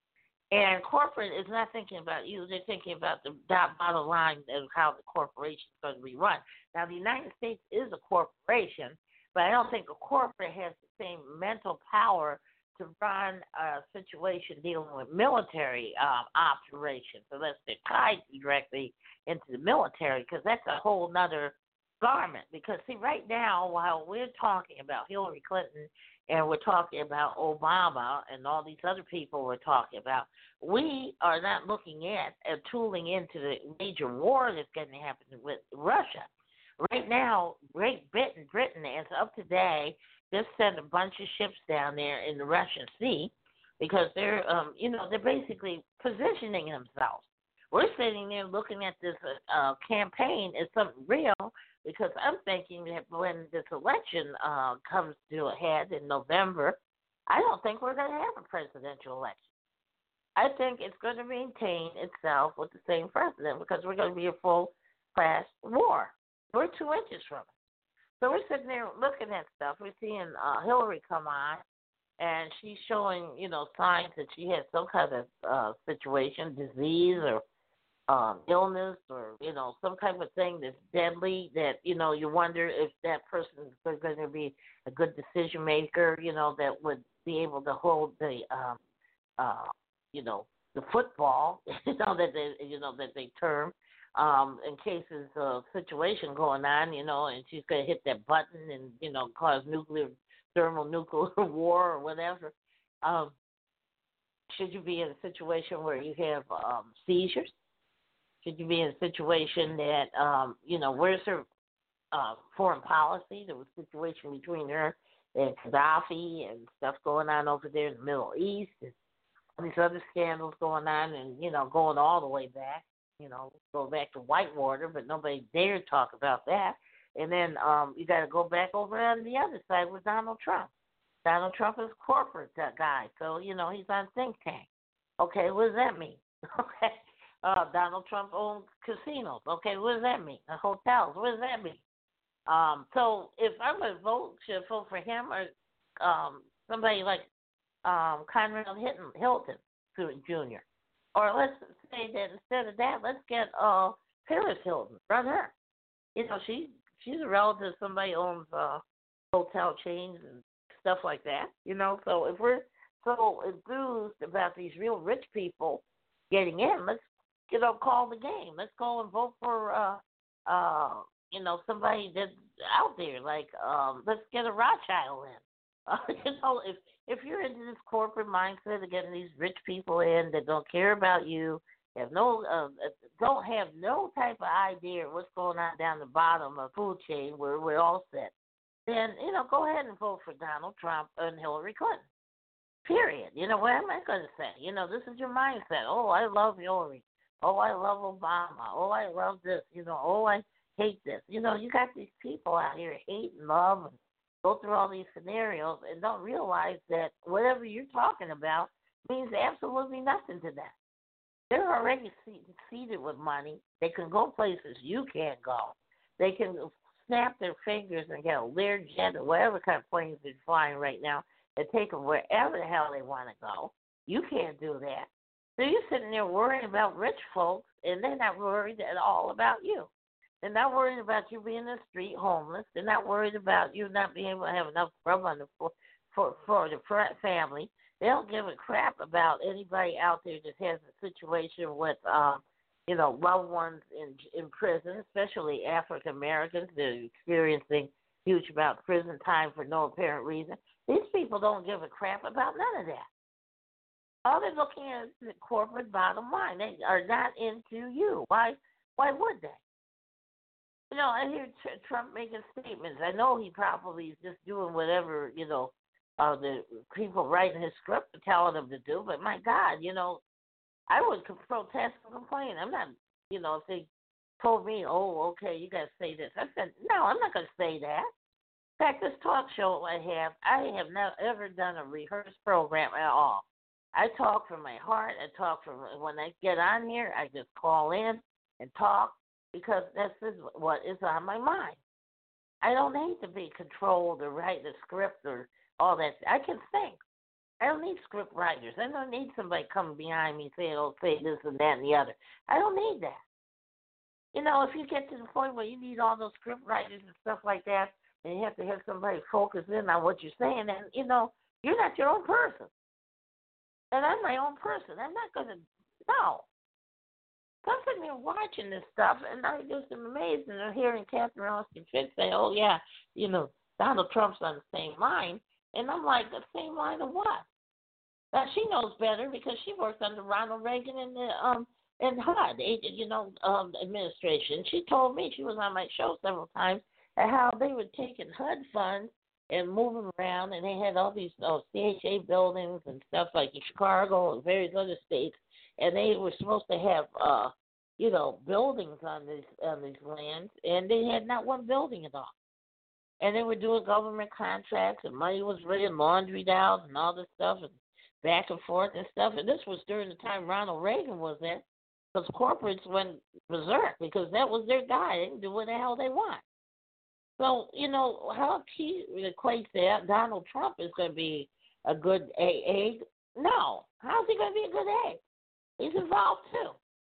And corporate is not thinking about you. They're thinking about the bottom line of how the corporation is going to be run. Now, the United States is a corporation, but I don't think a corporate has the same mental power to run a situation dealing with military um, operations, unless they're tied directly into the military, because that's a whole nother garment. Because, see, right now, while we're talking about Hillary Clinton and we're talking about Obama and all these other people we're talking about, we are not looking at and tooling into the major war that's going to happen with Russia. Right now, Great Britain, Britain, as of today, just sent a bunch of ships down there in the Russian Sea because they're, um, you know, they're basically positioning themselves. We're sitting there looking at this uh, campaign as something real, because I'm thinking that when this election uh, comes to a head in November, I don't think we're going to have a presidential election. I think it's going to maintain itself with the same president, because we're going to be a full-class war. We're two inches from it. So we're sitting there looking at stuff. We're seeing uh, Hillary come on, and she's showing, you know, signs that she has some kind of uh, situation, disease or um, illness, or, you know, some type of thing that's deadly that, you know, you wonder if that person is going to be a good decision maker, you know, that would be able to hold the, um, uh, you know, the football, you know, that they, you know, that they term, um, in cases of situation going on, you know, and she's going to hit that button and, you know, cause nuclear, thermonuclear war or whatever. Um, should you be in a situation where you have um, seizures? Should you be in a situation that, um, you know, where's her uh, foreign policy? There was a situation between her and Gaddafi and stuff going on over there in the Middle East, and all these other scandals going on, and, you know, going all the way back, you know, go back to Whitewater, but nobody dared talk about that. And then um, you got to go back over on the other side with Donald Trump. Donald Trump is a corporate guy, so, you know, he's on think tank. Okay, what does that mean? Okay. Uh, Donald Trump owns casinos. Okay, what does that mean? Uh, hotels. What does that mean? Um, so if I'm going to vote, should I vote for him or um, somebody like um, Conrad Hilton Junior? Or let's say that instead of that, let's get uh, Paris Hilton. Run her. You know, she she's a relative. Somebody owns uh, hotel chains and stuff like that. You know, so if we're so enthused about these real rich people getting in, let's, you know, call the game. Let's go and vote for, uh, uh, you know, somebody that's out there. Like, um, let's get a Rothschild in. Uh, you know, if if you're into this corporate mindset of getting these rich people in that don't care about you, have no, uh, don't have no type of idea of what's going on down the bottom of the food chain where we're all set, then, you know, go ahead and vote for Donald Trump and Hillary Clinton. Period. You know, what am I going to say? You know, this is your mindset. Oh, I love Hillary. Oh, I love Obama. Oh, I love this. You know, oh, I, hate this. You know, you got these people out here hate and love and go through all these scenarios and don't realize that whatever you're talking about means absolutely nothing to them. They're already seated with money. They can go places you can't go. They can snap their fingers and get a Learjet or whatever kind of planes they're flying right now and take them wherever the hell they want to go. You can't do that. So you're sitting there worrying about rich folks, and they're not worried at all about you. They're not worried about you being in the street homeless. They're not worried about you not being able to have enough grub on the for for, for the family. They don't give a crap about anybody out there that has a situation with, um, you know, loved ones in in prison, especially African Americans. They're experiencing huge amount of prison time for no apparent reason. These people don't give a crap about none of that. All they're looking at is the corporate bottom line. They are not into you. Why? Why would they? You know, I hear tr- Trump making statements. I know he probably is just doing whatever, you know, uh, the people writing his script are telling him to do. But my God, you know, I would co- protest and complain. I'm not, you know, if they told me, oh, okay, you got to say this. I said, no, I'm not going to say that. In fact, this talk show I have, I have never ever done a rehearsed program at all. I talk from my heart. I talk from when I get on here, I just call in and talk because that's what is on my mind. I don't need to be controlled or write a script or all that. I can think. I don't need script writers. I don't need somebody coming behind me saying, oh, say this and that and the other. I don't need that. You know, if you get to the point where you need all those script writers and stuff like that, and you have to have somebody focus in on what you're saying, and, you know, you're not your own person. And I'm my own person. I'm not going to, no. I'm sitting here watching this stuff, and I just am amazed and hearing Catherine Austin Fitz say, oh, yeah, you know, Donald Trump's on the same line. And I'm like, the same line of what? Now, she knows better because she worked under Ronald Reagan and the um and H U D, you know, um, administration. She told me, she was on my show several times, at how they were taking H U D funds and moving around, and they had all these oh, C H A buildings and stuff like in Chicago and various other states, and they were supposed to have, uh, you know, buildings on these on these lands, and they had not one building at all. And they were doing government contracts, and money was being laundried out, and all this stuff, and back and forth and stuff. And this was during the time Ronald Reagan was in, because corporates went berserk because that was their guy. They can do what the hell they want. So, you know, how he equates that Donald Trump is going to be a good egg? No. How's he going to be a good egg? He's involved too.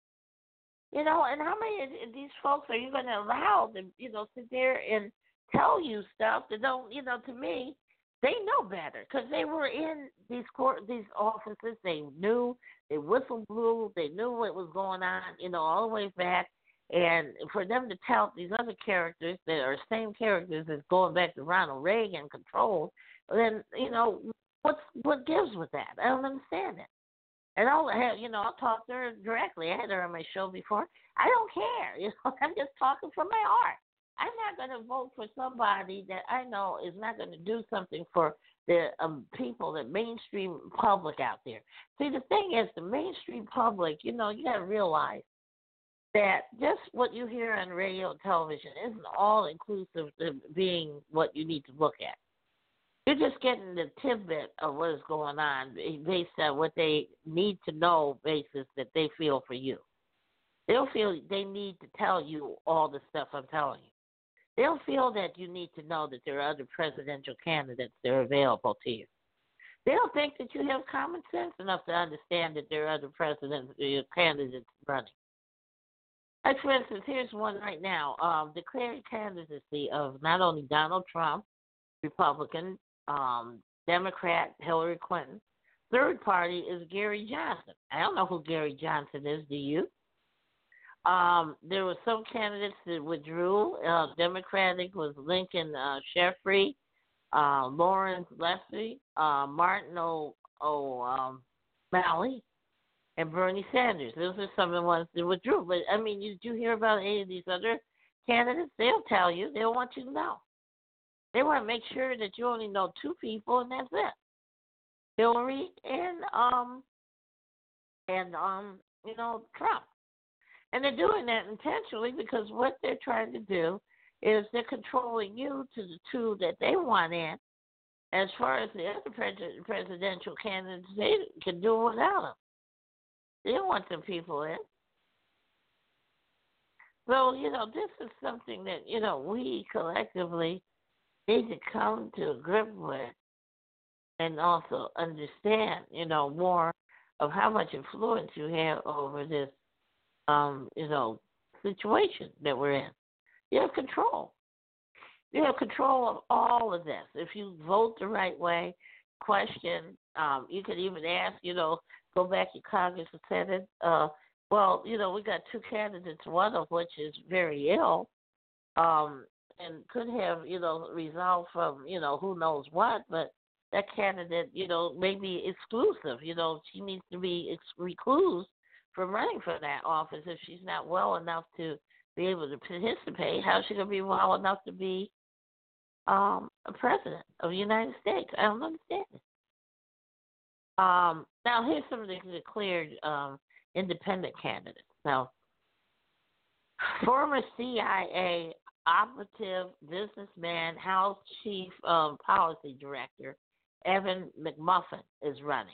You know, and how many of these folks are you going to allow to, you know, sit there and tell you stuff that don't, you know, to me, they know better because they were in these court, these offices. They knew, they whistle blew, they knew what was going on, you know, all the way back. And for them to tell these other characters that are same characters as going back to Ronald Reagan control, then, you know, what's, what gives with that? I don't understand it. And I'll have, you know, I'll talk to her directly. I had her on my show before. I don't care. You know, I'm just talking from my heart. I'm not going to vote for somebody that I know is not going to do something for the um, people, the mainstream public out there. See, the thing is, the mainstream public, you know, you got to realize that just what you hear on radio and television isn't all inclusive to being what you need to look at. You're just getting the tidbit of what is going on based on what they need to know basis that they feel for you. They don't feel they need to tell you all the stuff I'm telling you. They don't feel that you need to know that there are other presidential candidates that are available to you. They don't think that you have common sense enough to understand that there are other presidential candidates running. Like, for instance, here's one right now, um, declaring candidacy of not only Donald Trump, Republican, um, Democrat, Hillary Clinton. Third party is Gary Johnson. I don't know who Gary Johnson is, do you? Um, there were some candidates that withdrew. Uh, Democratic was Lincoln uh, Sheffrey, uh, Lawrence Leslie, uh, Martin O. o um, Malley, and Bernie Sanders. Those are some of the ones that withdrew. But, I mean, did you hear about any of these other candidates? They'll tell you. They'll want you to know. They want to make sure that you only know two people, and that's it. Hillary and, um, and um, you know, Trump. And they're doing that intentionally because what they're trying to do is they're controlling you to the two that they want in. As far as the other pres- presidential candidates, they can do without them. They don't want them people in. So, you know, this is something that, you know, we collectively need to come to a grip with and also understand, you know, more of how much influence you have over this, um, you know, situation that we're in. You have control. You have control of all of this. If you vote the right way, question, um, you could even ask, you know, go back to Congress and Senate. Uh, well, you know, we got two candidates, one of which is very ill, um, and could have, you know, resolved from, you know, who knows what, but that candidate, you know, may be exclusive. You know, she needs to be ex- reclused from running for that office if she's not well enough to be able to participate. How's she going to be well enough to be um, a president of the United States? I don't understand it. Um, now, here's some of the declared um, independent candidates. Now, former C I A operative, businessman, House Chief um, Policy Director Evan McMuffin is running.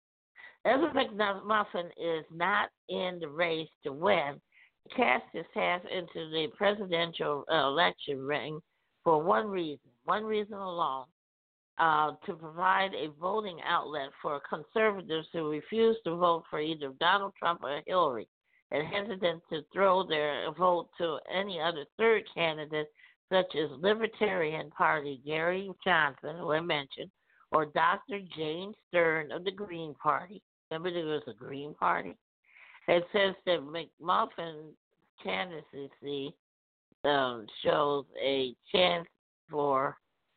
Evan McMuffin is not in the race to win. He cast his hat into the presidential uh, election ring for one reason, one reason alone, uh, to provide a voting outlet for conservatives who refuse to vote for either Donald Trump or Hillary and hesitant to throw their vote to any other third candidate, such as Libertarian Party Gary Johnson, who I mentioned, or Doctor Jane Stern of the Green Party. Remember there was a Green Party? It says that McMuffin's candidacy um, shows a chance for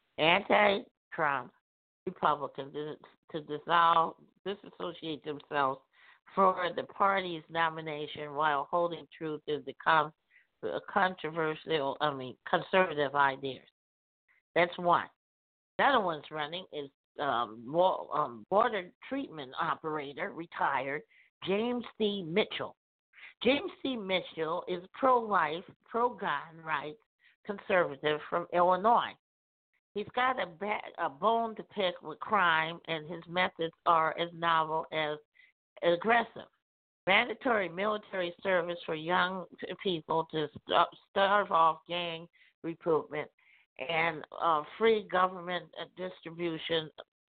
anti-Trump Republicans to, to dissolve, disassociate themselves for the party's nomination while holding true to the com- controversial, I mean, conservative ideas. That's one. The other one's running is um, um, water treatment operator, retired, James C. Mitchell. James C. Mitchell is pro-life, pro-gun rights conservative from Illinois. He's got a, ba- a bone to pick with crime, and his methods are as novel as aggressive. Mandatory military service for young people to st- starve off gang recruitment, and uh, free government distribution,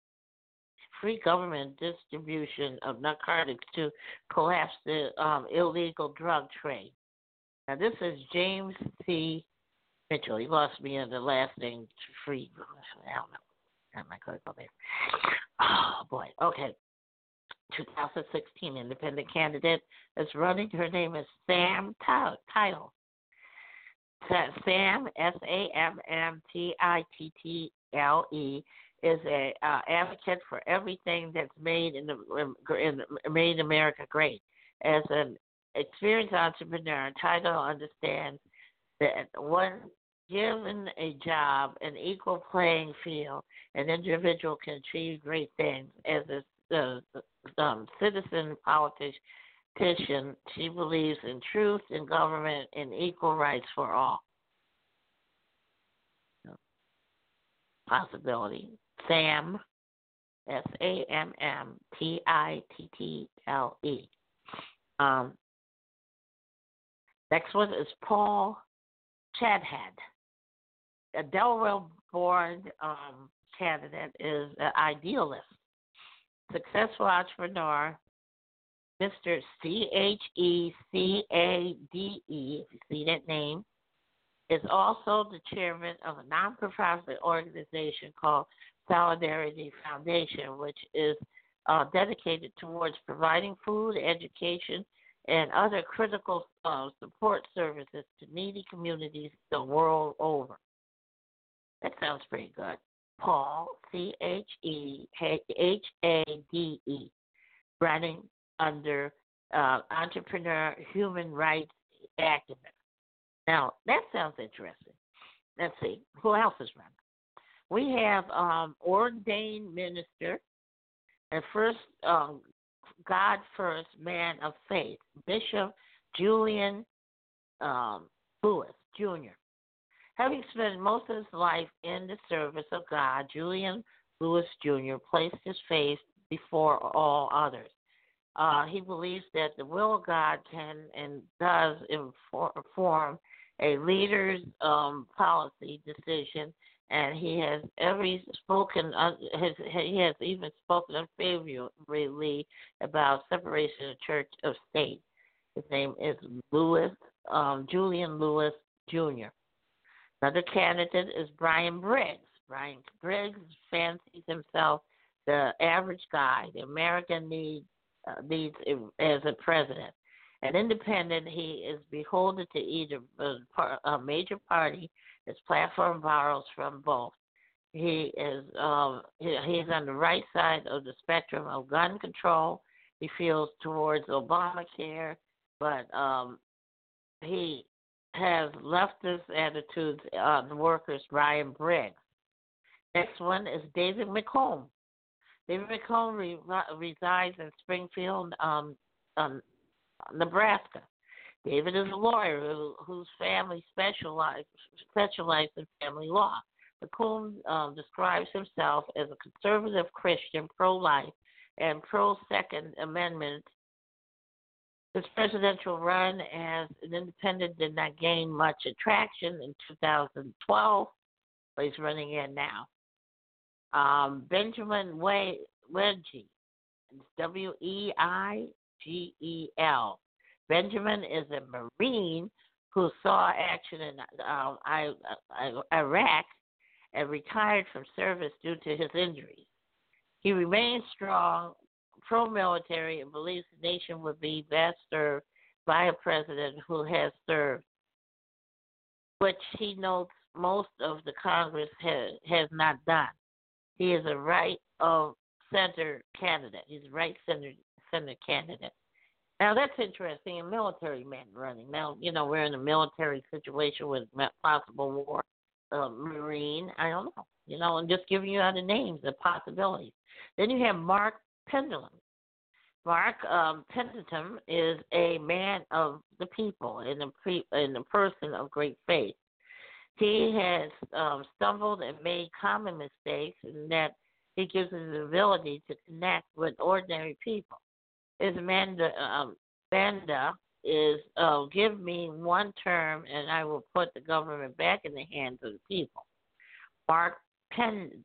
free government distribution of narcotics to collapse the um, illegal drug trade. Now, this is James C. Mitchell. He lost me in the last name, free. I don't know. I'm not going to go there. Oh, boy. Okay. twenty sixteen independent candidate is running. Her name is Sam Tittle. Sam, S A M M T I T T L E, is a uh, advocate for everything that's made in the in, made America great. As an experienced entrepreneur, Tittle understands that when given a job, an equal playing field, an individual can achieve great things. As a uh, um, citizen politician, she believes in truth in government and equal rights for all. Possibility. Sam, S A M M T I T T L E. Um, next one is Paul Chadhead. A Delaware-born um, candidate is an idealist, successful entrepreneur, Mister C H E C A D E, if you see that name, is also the chairman of a non-profit organization called Solidarity Foundation, which is uh, dedicated towards providing food, education, and other critical uh, support services to needy communities the world over. That sounds pretty good. Paul, C H E H A D E, running under uh, entrepreneur human rights activist. Now, that sounds interesting. Let's see. Who else is running? We have um, ordained minister and first um, God first man of faith, Bishop Julian um, Lewis, Junior Having spent most of his life in the service of God, Julian Lewis, Junior placed his faith before all others. Uh, he believes that the will of God can and does inform a leader's um, policy decision, and he has every spoken. Uh, has, he has even spoken unfavorably about separation of church of state. His name is Lewis um, Julian Lewis, Junior Another candidate is Brian Briggs. Brian Briggs fancies himself the average guy, the American need, uh, needs as a president. An independent, he is beholden to either a major party. His platform borrows from both. He is um, he, he is on the right side of the spectrum of gun control. He feels towards Obamacare, but um, he has leftist attitudes on workers. Brian Briggs. Next one is David McComb. David McComb re- resides in Springfield, um, um, Nebraska. David is a lawyer who, whose family specializes specialized in family law. McComb um, describes himself as a conservative Christian, pro-life, and pro-Second Amendment. His presidential run as an independent did not gain much attraction in two thousand twelve, but he's running in now. Um, Benjamin We- Wedgel, W E I G E L. Benjamin is a Marine who saw action in uh, I, I, Iraq and retired from service due to his injuries. He remains strong, pro-military, and believes the nation would be best served by a president who has served, which he notes most of the Congress has, has not done. He is a right of center candidate. He's a right center center candidate. Now that's interesting. A military man running. Now you know we're in a military situation with possible war. Uh, Marine. I don't know. You know, I'm just giving you other names, the possibilities. Then you have Mark Pendleton. Mark um, Pendleton is a man of the people and a pre- and a person of great faith. He has um, stumbled and made common mistakes, in that he gives us the ability to connect with ordinary people. His Manda, um, Manda is uh, give me one term and I will put the government back in the hands of the people. Mark Pendleton,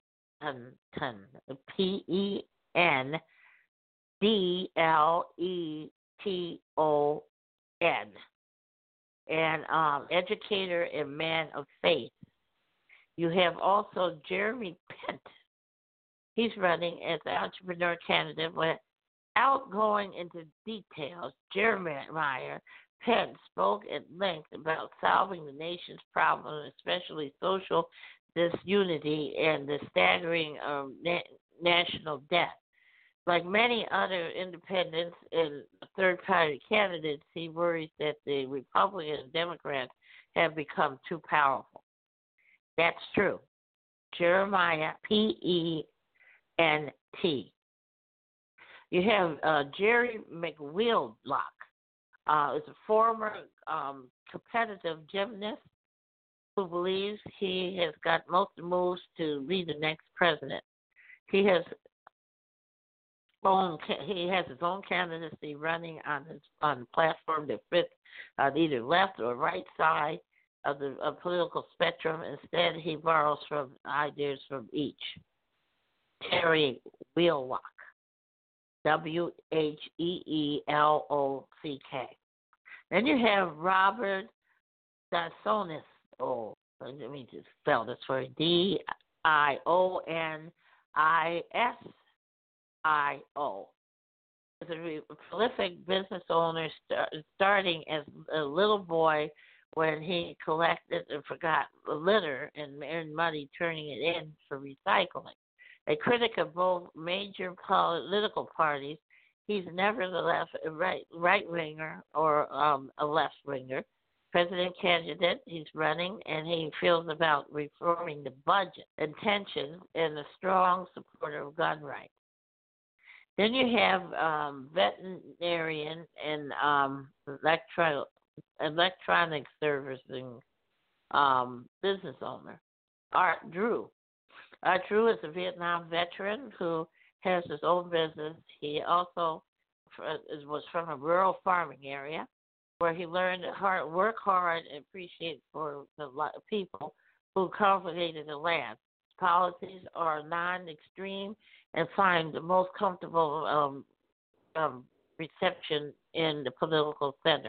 P E N D L E T O N. And um, educator and man of faith. You have also Jeremy Pent. He's running as an entrepreneur candidate. Without going into details, Jeremiah Pent spoke at length about solving the nation's problems, especially social disunity and the staggering um, na- national debt. Like many other independents and third-party candidates, he worries that the Republicans and Democrats have become too powerful. That's true. Jeremiah, P E N T. You have uh, Jerry McWheelock, uh, is a former um, competitive gymnast who believes he has got most of the moves to be the next president. He has Own, he has his own candidacy running on his on the platform that fits on either left or right side of the of political spectrum. Instead, he borrows from ideas from each. Terry Wheelock, W H E E L O C K. Then you have Robert Dionis. Oh, let me just spell this for you. D I O N I S. I O. Is a prolific business owner start, starting as a little boy when he collected and forgot the litter and earned money turning it in for recycling. A critic of both major political parties, he's nevertheless a right, right-winger or um, a left-winger. President candidate, he's running, and he feels about reforming the budget, intentions, and a strong supporter of gun rights. Then you have um, veterinarian and um, electro electronic servicing um, business owner, Art Drew. Art Drew is a Vietnam veteran who has his own business. He also f- was from a rural farming area where he learned to hard, work hard and appreciate for the lo- people who cultivated the land. Policies are non-extreme and find the most comfortable um, um, reception in the political center.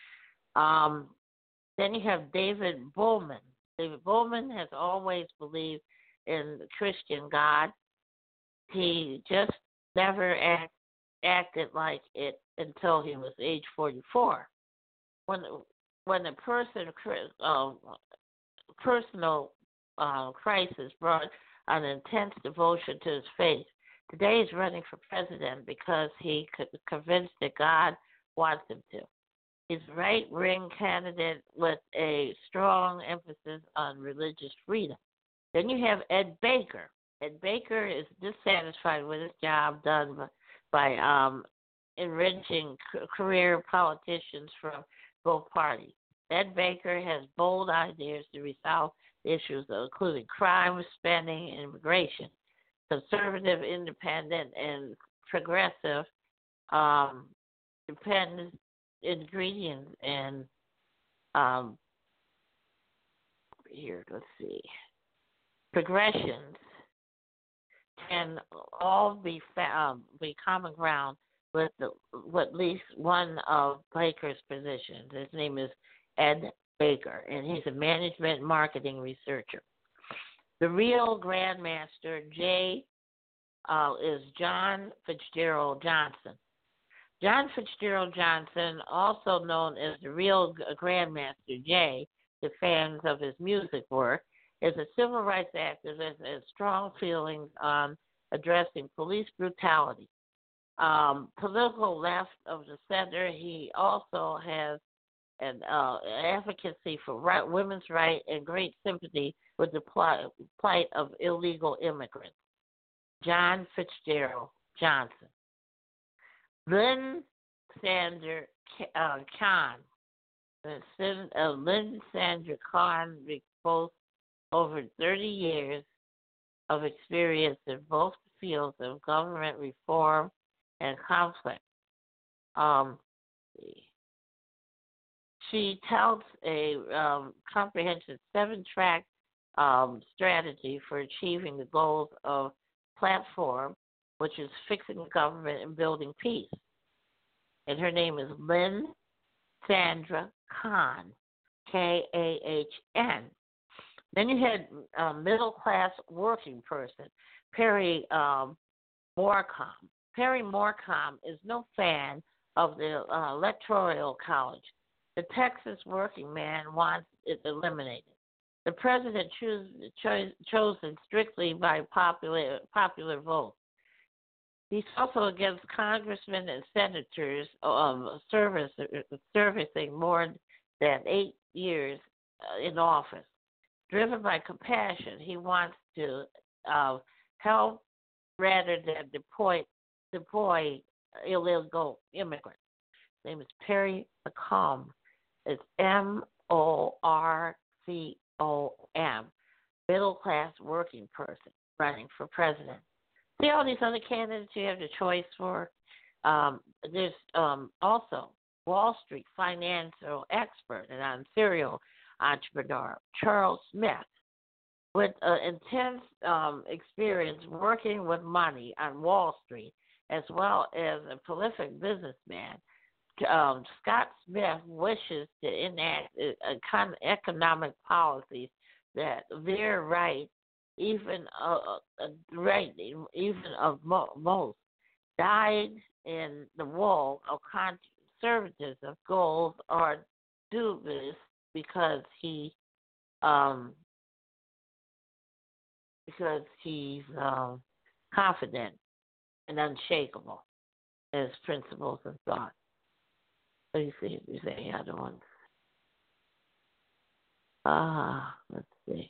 Um, then you have David Bowman. David Bowman has always believed in the Christian God. He just never act, acted like it until he was age forty-four. When when a person uh, personal uh, crisis brought an intense devotion to his faith. Today he's running for president because he could convinced that God wants him to. He's a right-wing candidate with a strong emphasis on religious freedom. Then you have Ed Baker. Ed Baker is dissatisfied with his job done by um, enriching career politicians from both parties. Ed Baker has bold ideas to resolve issues including crime, spending, and immigration. Conservative, independent, and progressive um, dependent ingredients and um, here, let's see, progressions can all be found, be common ground with, the, with at least one of Baker's positions. His name is Ed Baker, and he's a management marketing researcher. The real Grandmaster J uh, is John Fitzgerald Johnson. John Fitzgerald Johnson, also known as the real Grandmaster J, to fans of his music work, is a civil rights activist and strong feelings on addressing police brutality. Um, political left of the center, he also has an uh, advocacy for right, women's rights and great sympathy with the plight, plight of illegal immigrants. John Fitzgerald Johnson. Lynn Sandra uh, Khan. Uh, Lynn Sandra Khan boasts over thirty years of experience in both fields of government reform and conflict. Um, she touts a um, comprehensive seven-track um, strategy for achieving the goals of platform, which is fixing the government and building peace. And her name is Lynn Sandra Khan, K A H N. Then you had a middle-class working person, Perry um, Morcom. Perry Morcom is no fan of the uh, Electoral College. The Texas working man wants it eliminated. The president choose, cho- chosen strictly by popular popular vote. He's also against congressmen and senators um, service, servicing more than eight years uh, in office. Driven by compassion, he wants to uh, help rather than deploy, deploy illegal immigrants. His name is Perry McComb. It's M O R C O M, middle-class working person running for president. See all these other candidates you have the choice for? Um, there's um, also Wall Street financial expert and on serial entrepreneur Charles Smith, with uh, intense um, experience working with money on Wall Street, as well as a prolific businessman. Um, Scott Smith wishes to enact uh, kind of economic policies that veer right, even uh, uh, right, even of mo- most, died in the wall of conservatism. Goals are dubious because he, um, because he's um, confident and unshakable in his principles and thoughts. Let me see if there's any other ones. Ah, let's see.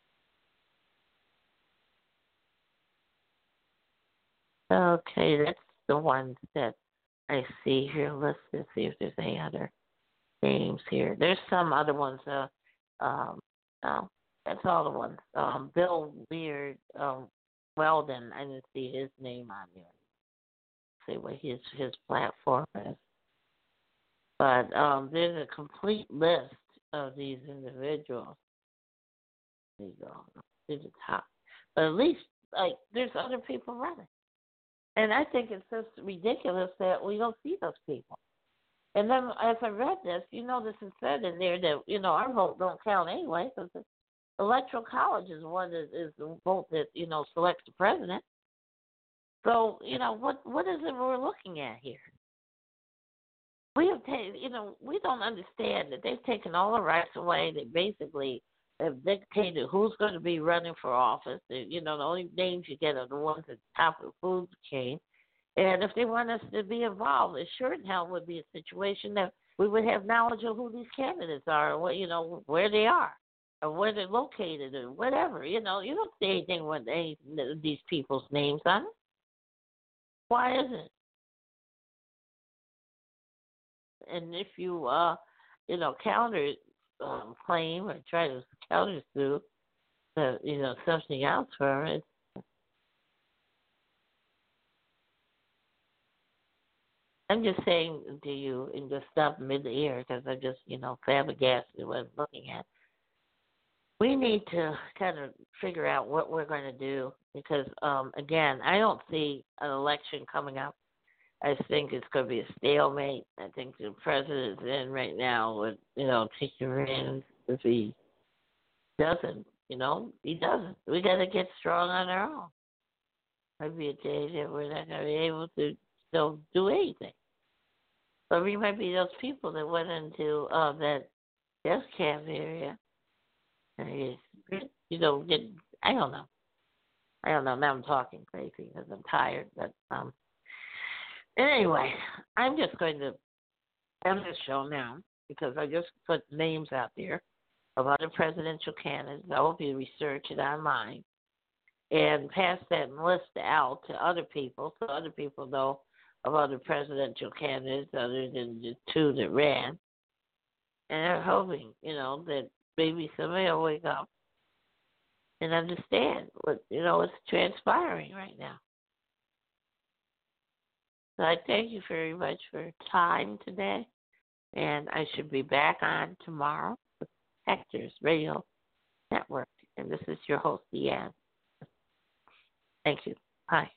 Okay, that's the ones that I see here. Let's just see if there's any other names here. There's some other ones. Uh, um, no, that's all the ones. Um, Bill Weird, um, Weldon. I didn't see his name on there. See what his his platform is. But um, there's a complete list of these individuals. There you go. To the top. But at least, like, there's other people running. And I think it's just ridiculous that we don't see those people. And then as I read this, you know, this is said in there that, you know, our vote don't count anyway because the electoral college is one that is the vote that, you know, selects the president. So, you know, what what is it we're looking at here? We have taken, you know, we don't understand that they've taken all the rights away. They basically have dictated who's going to be running for office. They, you know, the only names you get are the ones at the top of the food chain. And if they want us to be involved, it sure in hell would be a situation that we would have knowledge of who these candidates are, or what, you know, where they are, or where they're located, or whatever. You know, you don't see anything with any of these people's names on it. Why isn't it? And if you, uh, you know, counter um, claim or try to counter sue, uh, you know, something else for it. I'm just saying to you, and just stop mid-ear because I'm just, you know, flabbergasted what I'm looking at. We need to kind of figure out what we're going to do because, um, again, I don't see an election coming up. I think it's going to be a stalemate. I think the president's in right now would, you know, take your in if he doesn't, you know, he doesn't. We got to get strong on our own. Might be a day that we're not going to be able to still do anything. But we might be those people that went into uh, that death camp area. And you, you know, get, I don't know. I don't know. Now I'm talking crazy because I'm tired. But, um, anyway, I'm just going to end this show now because I just put names out there of other presidential candidates. I hope you research it online and pass that list out to other people so other people know of other presidential candidates other than the two that ran. And they're hoping, you know, that maybe somebody will wake up and understand what, you know, what's transpiring right now. So I thank you very much for your time today. And I should be back on tomorrow with Hector's Radio Network. And this is your host, Deanne. Thank you. Bye.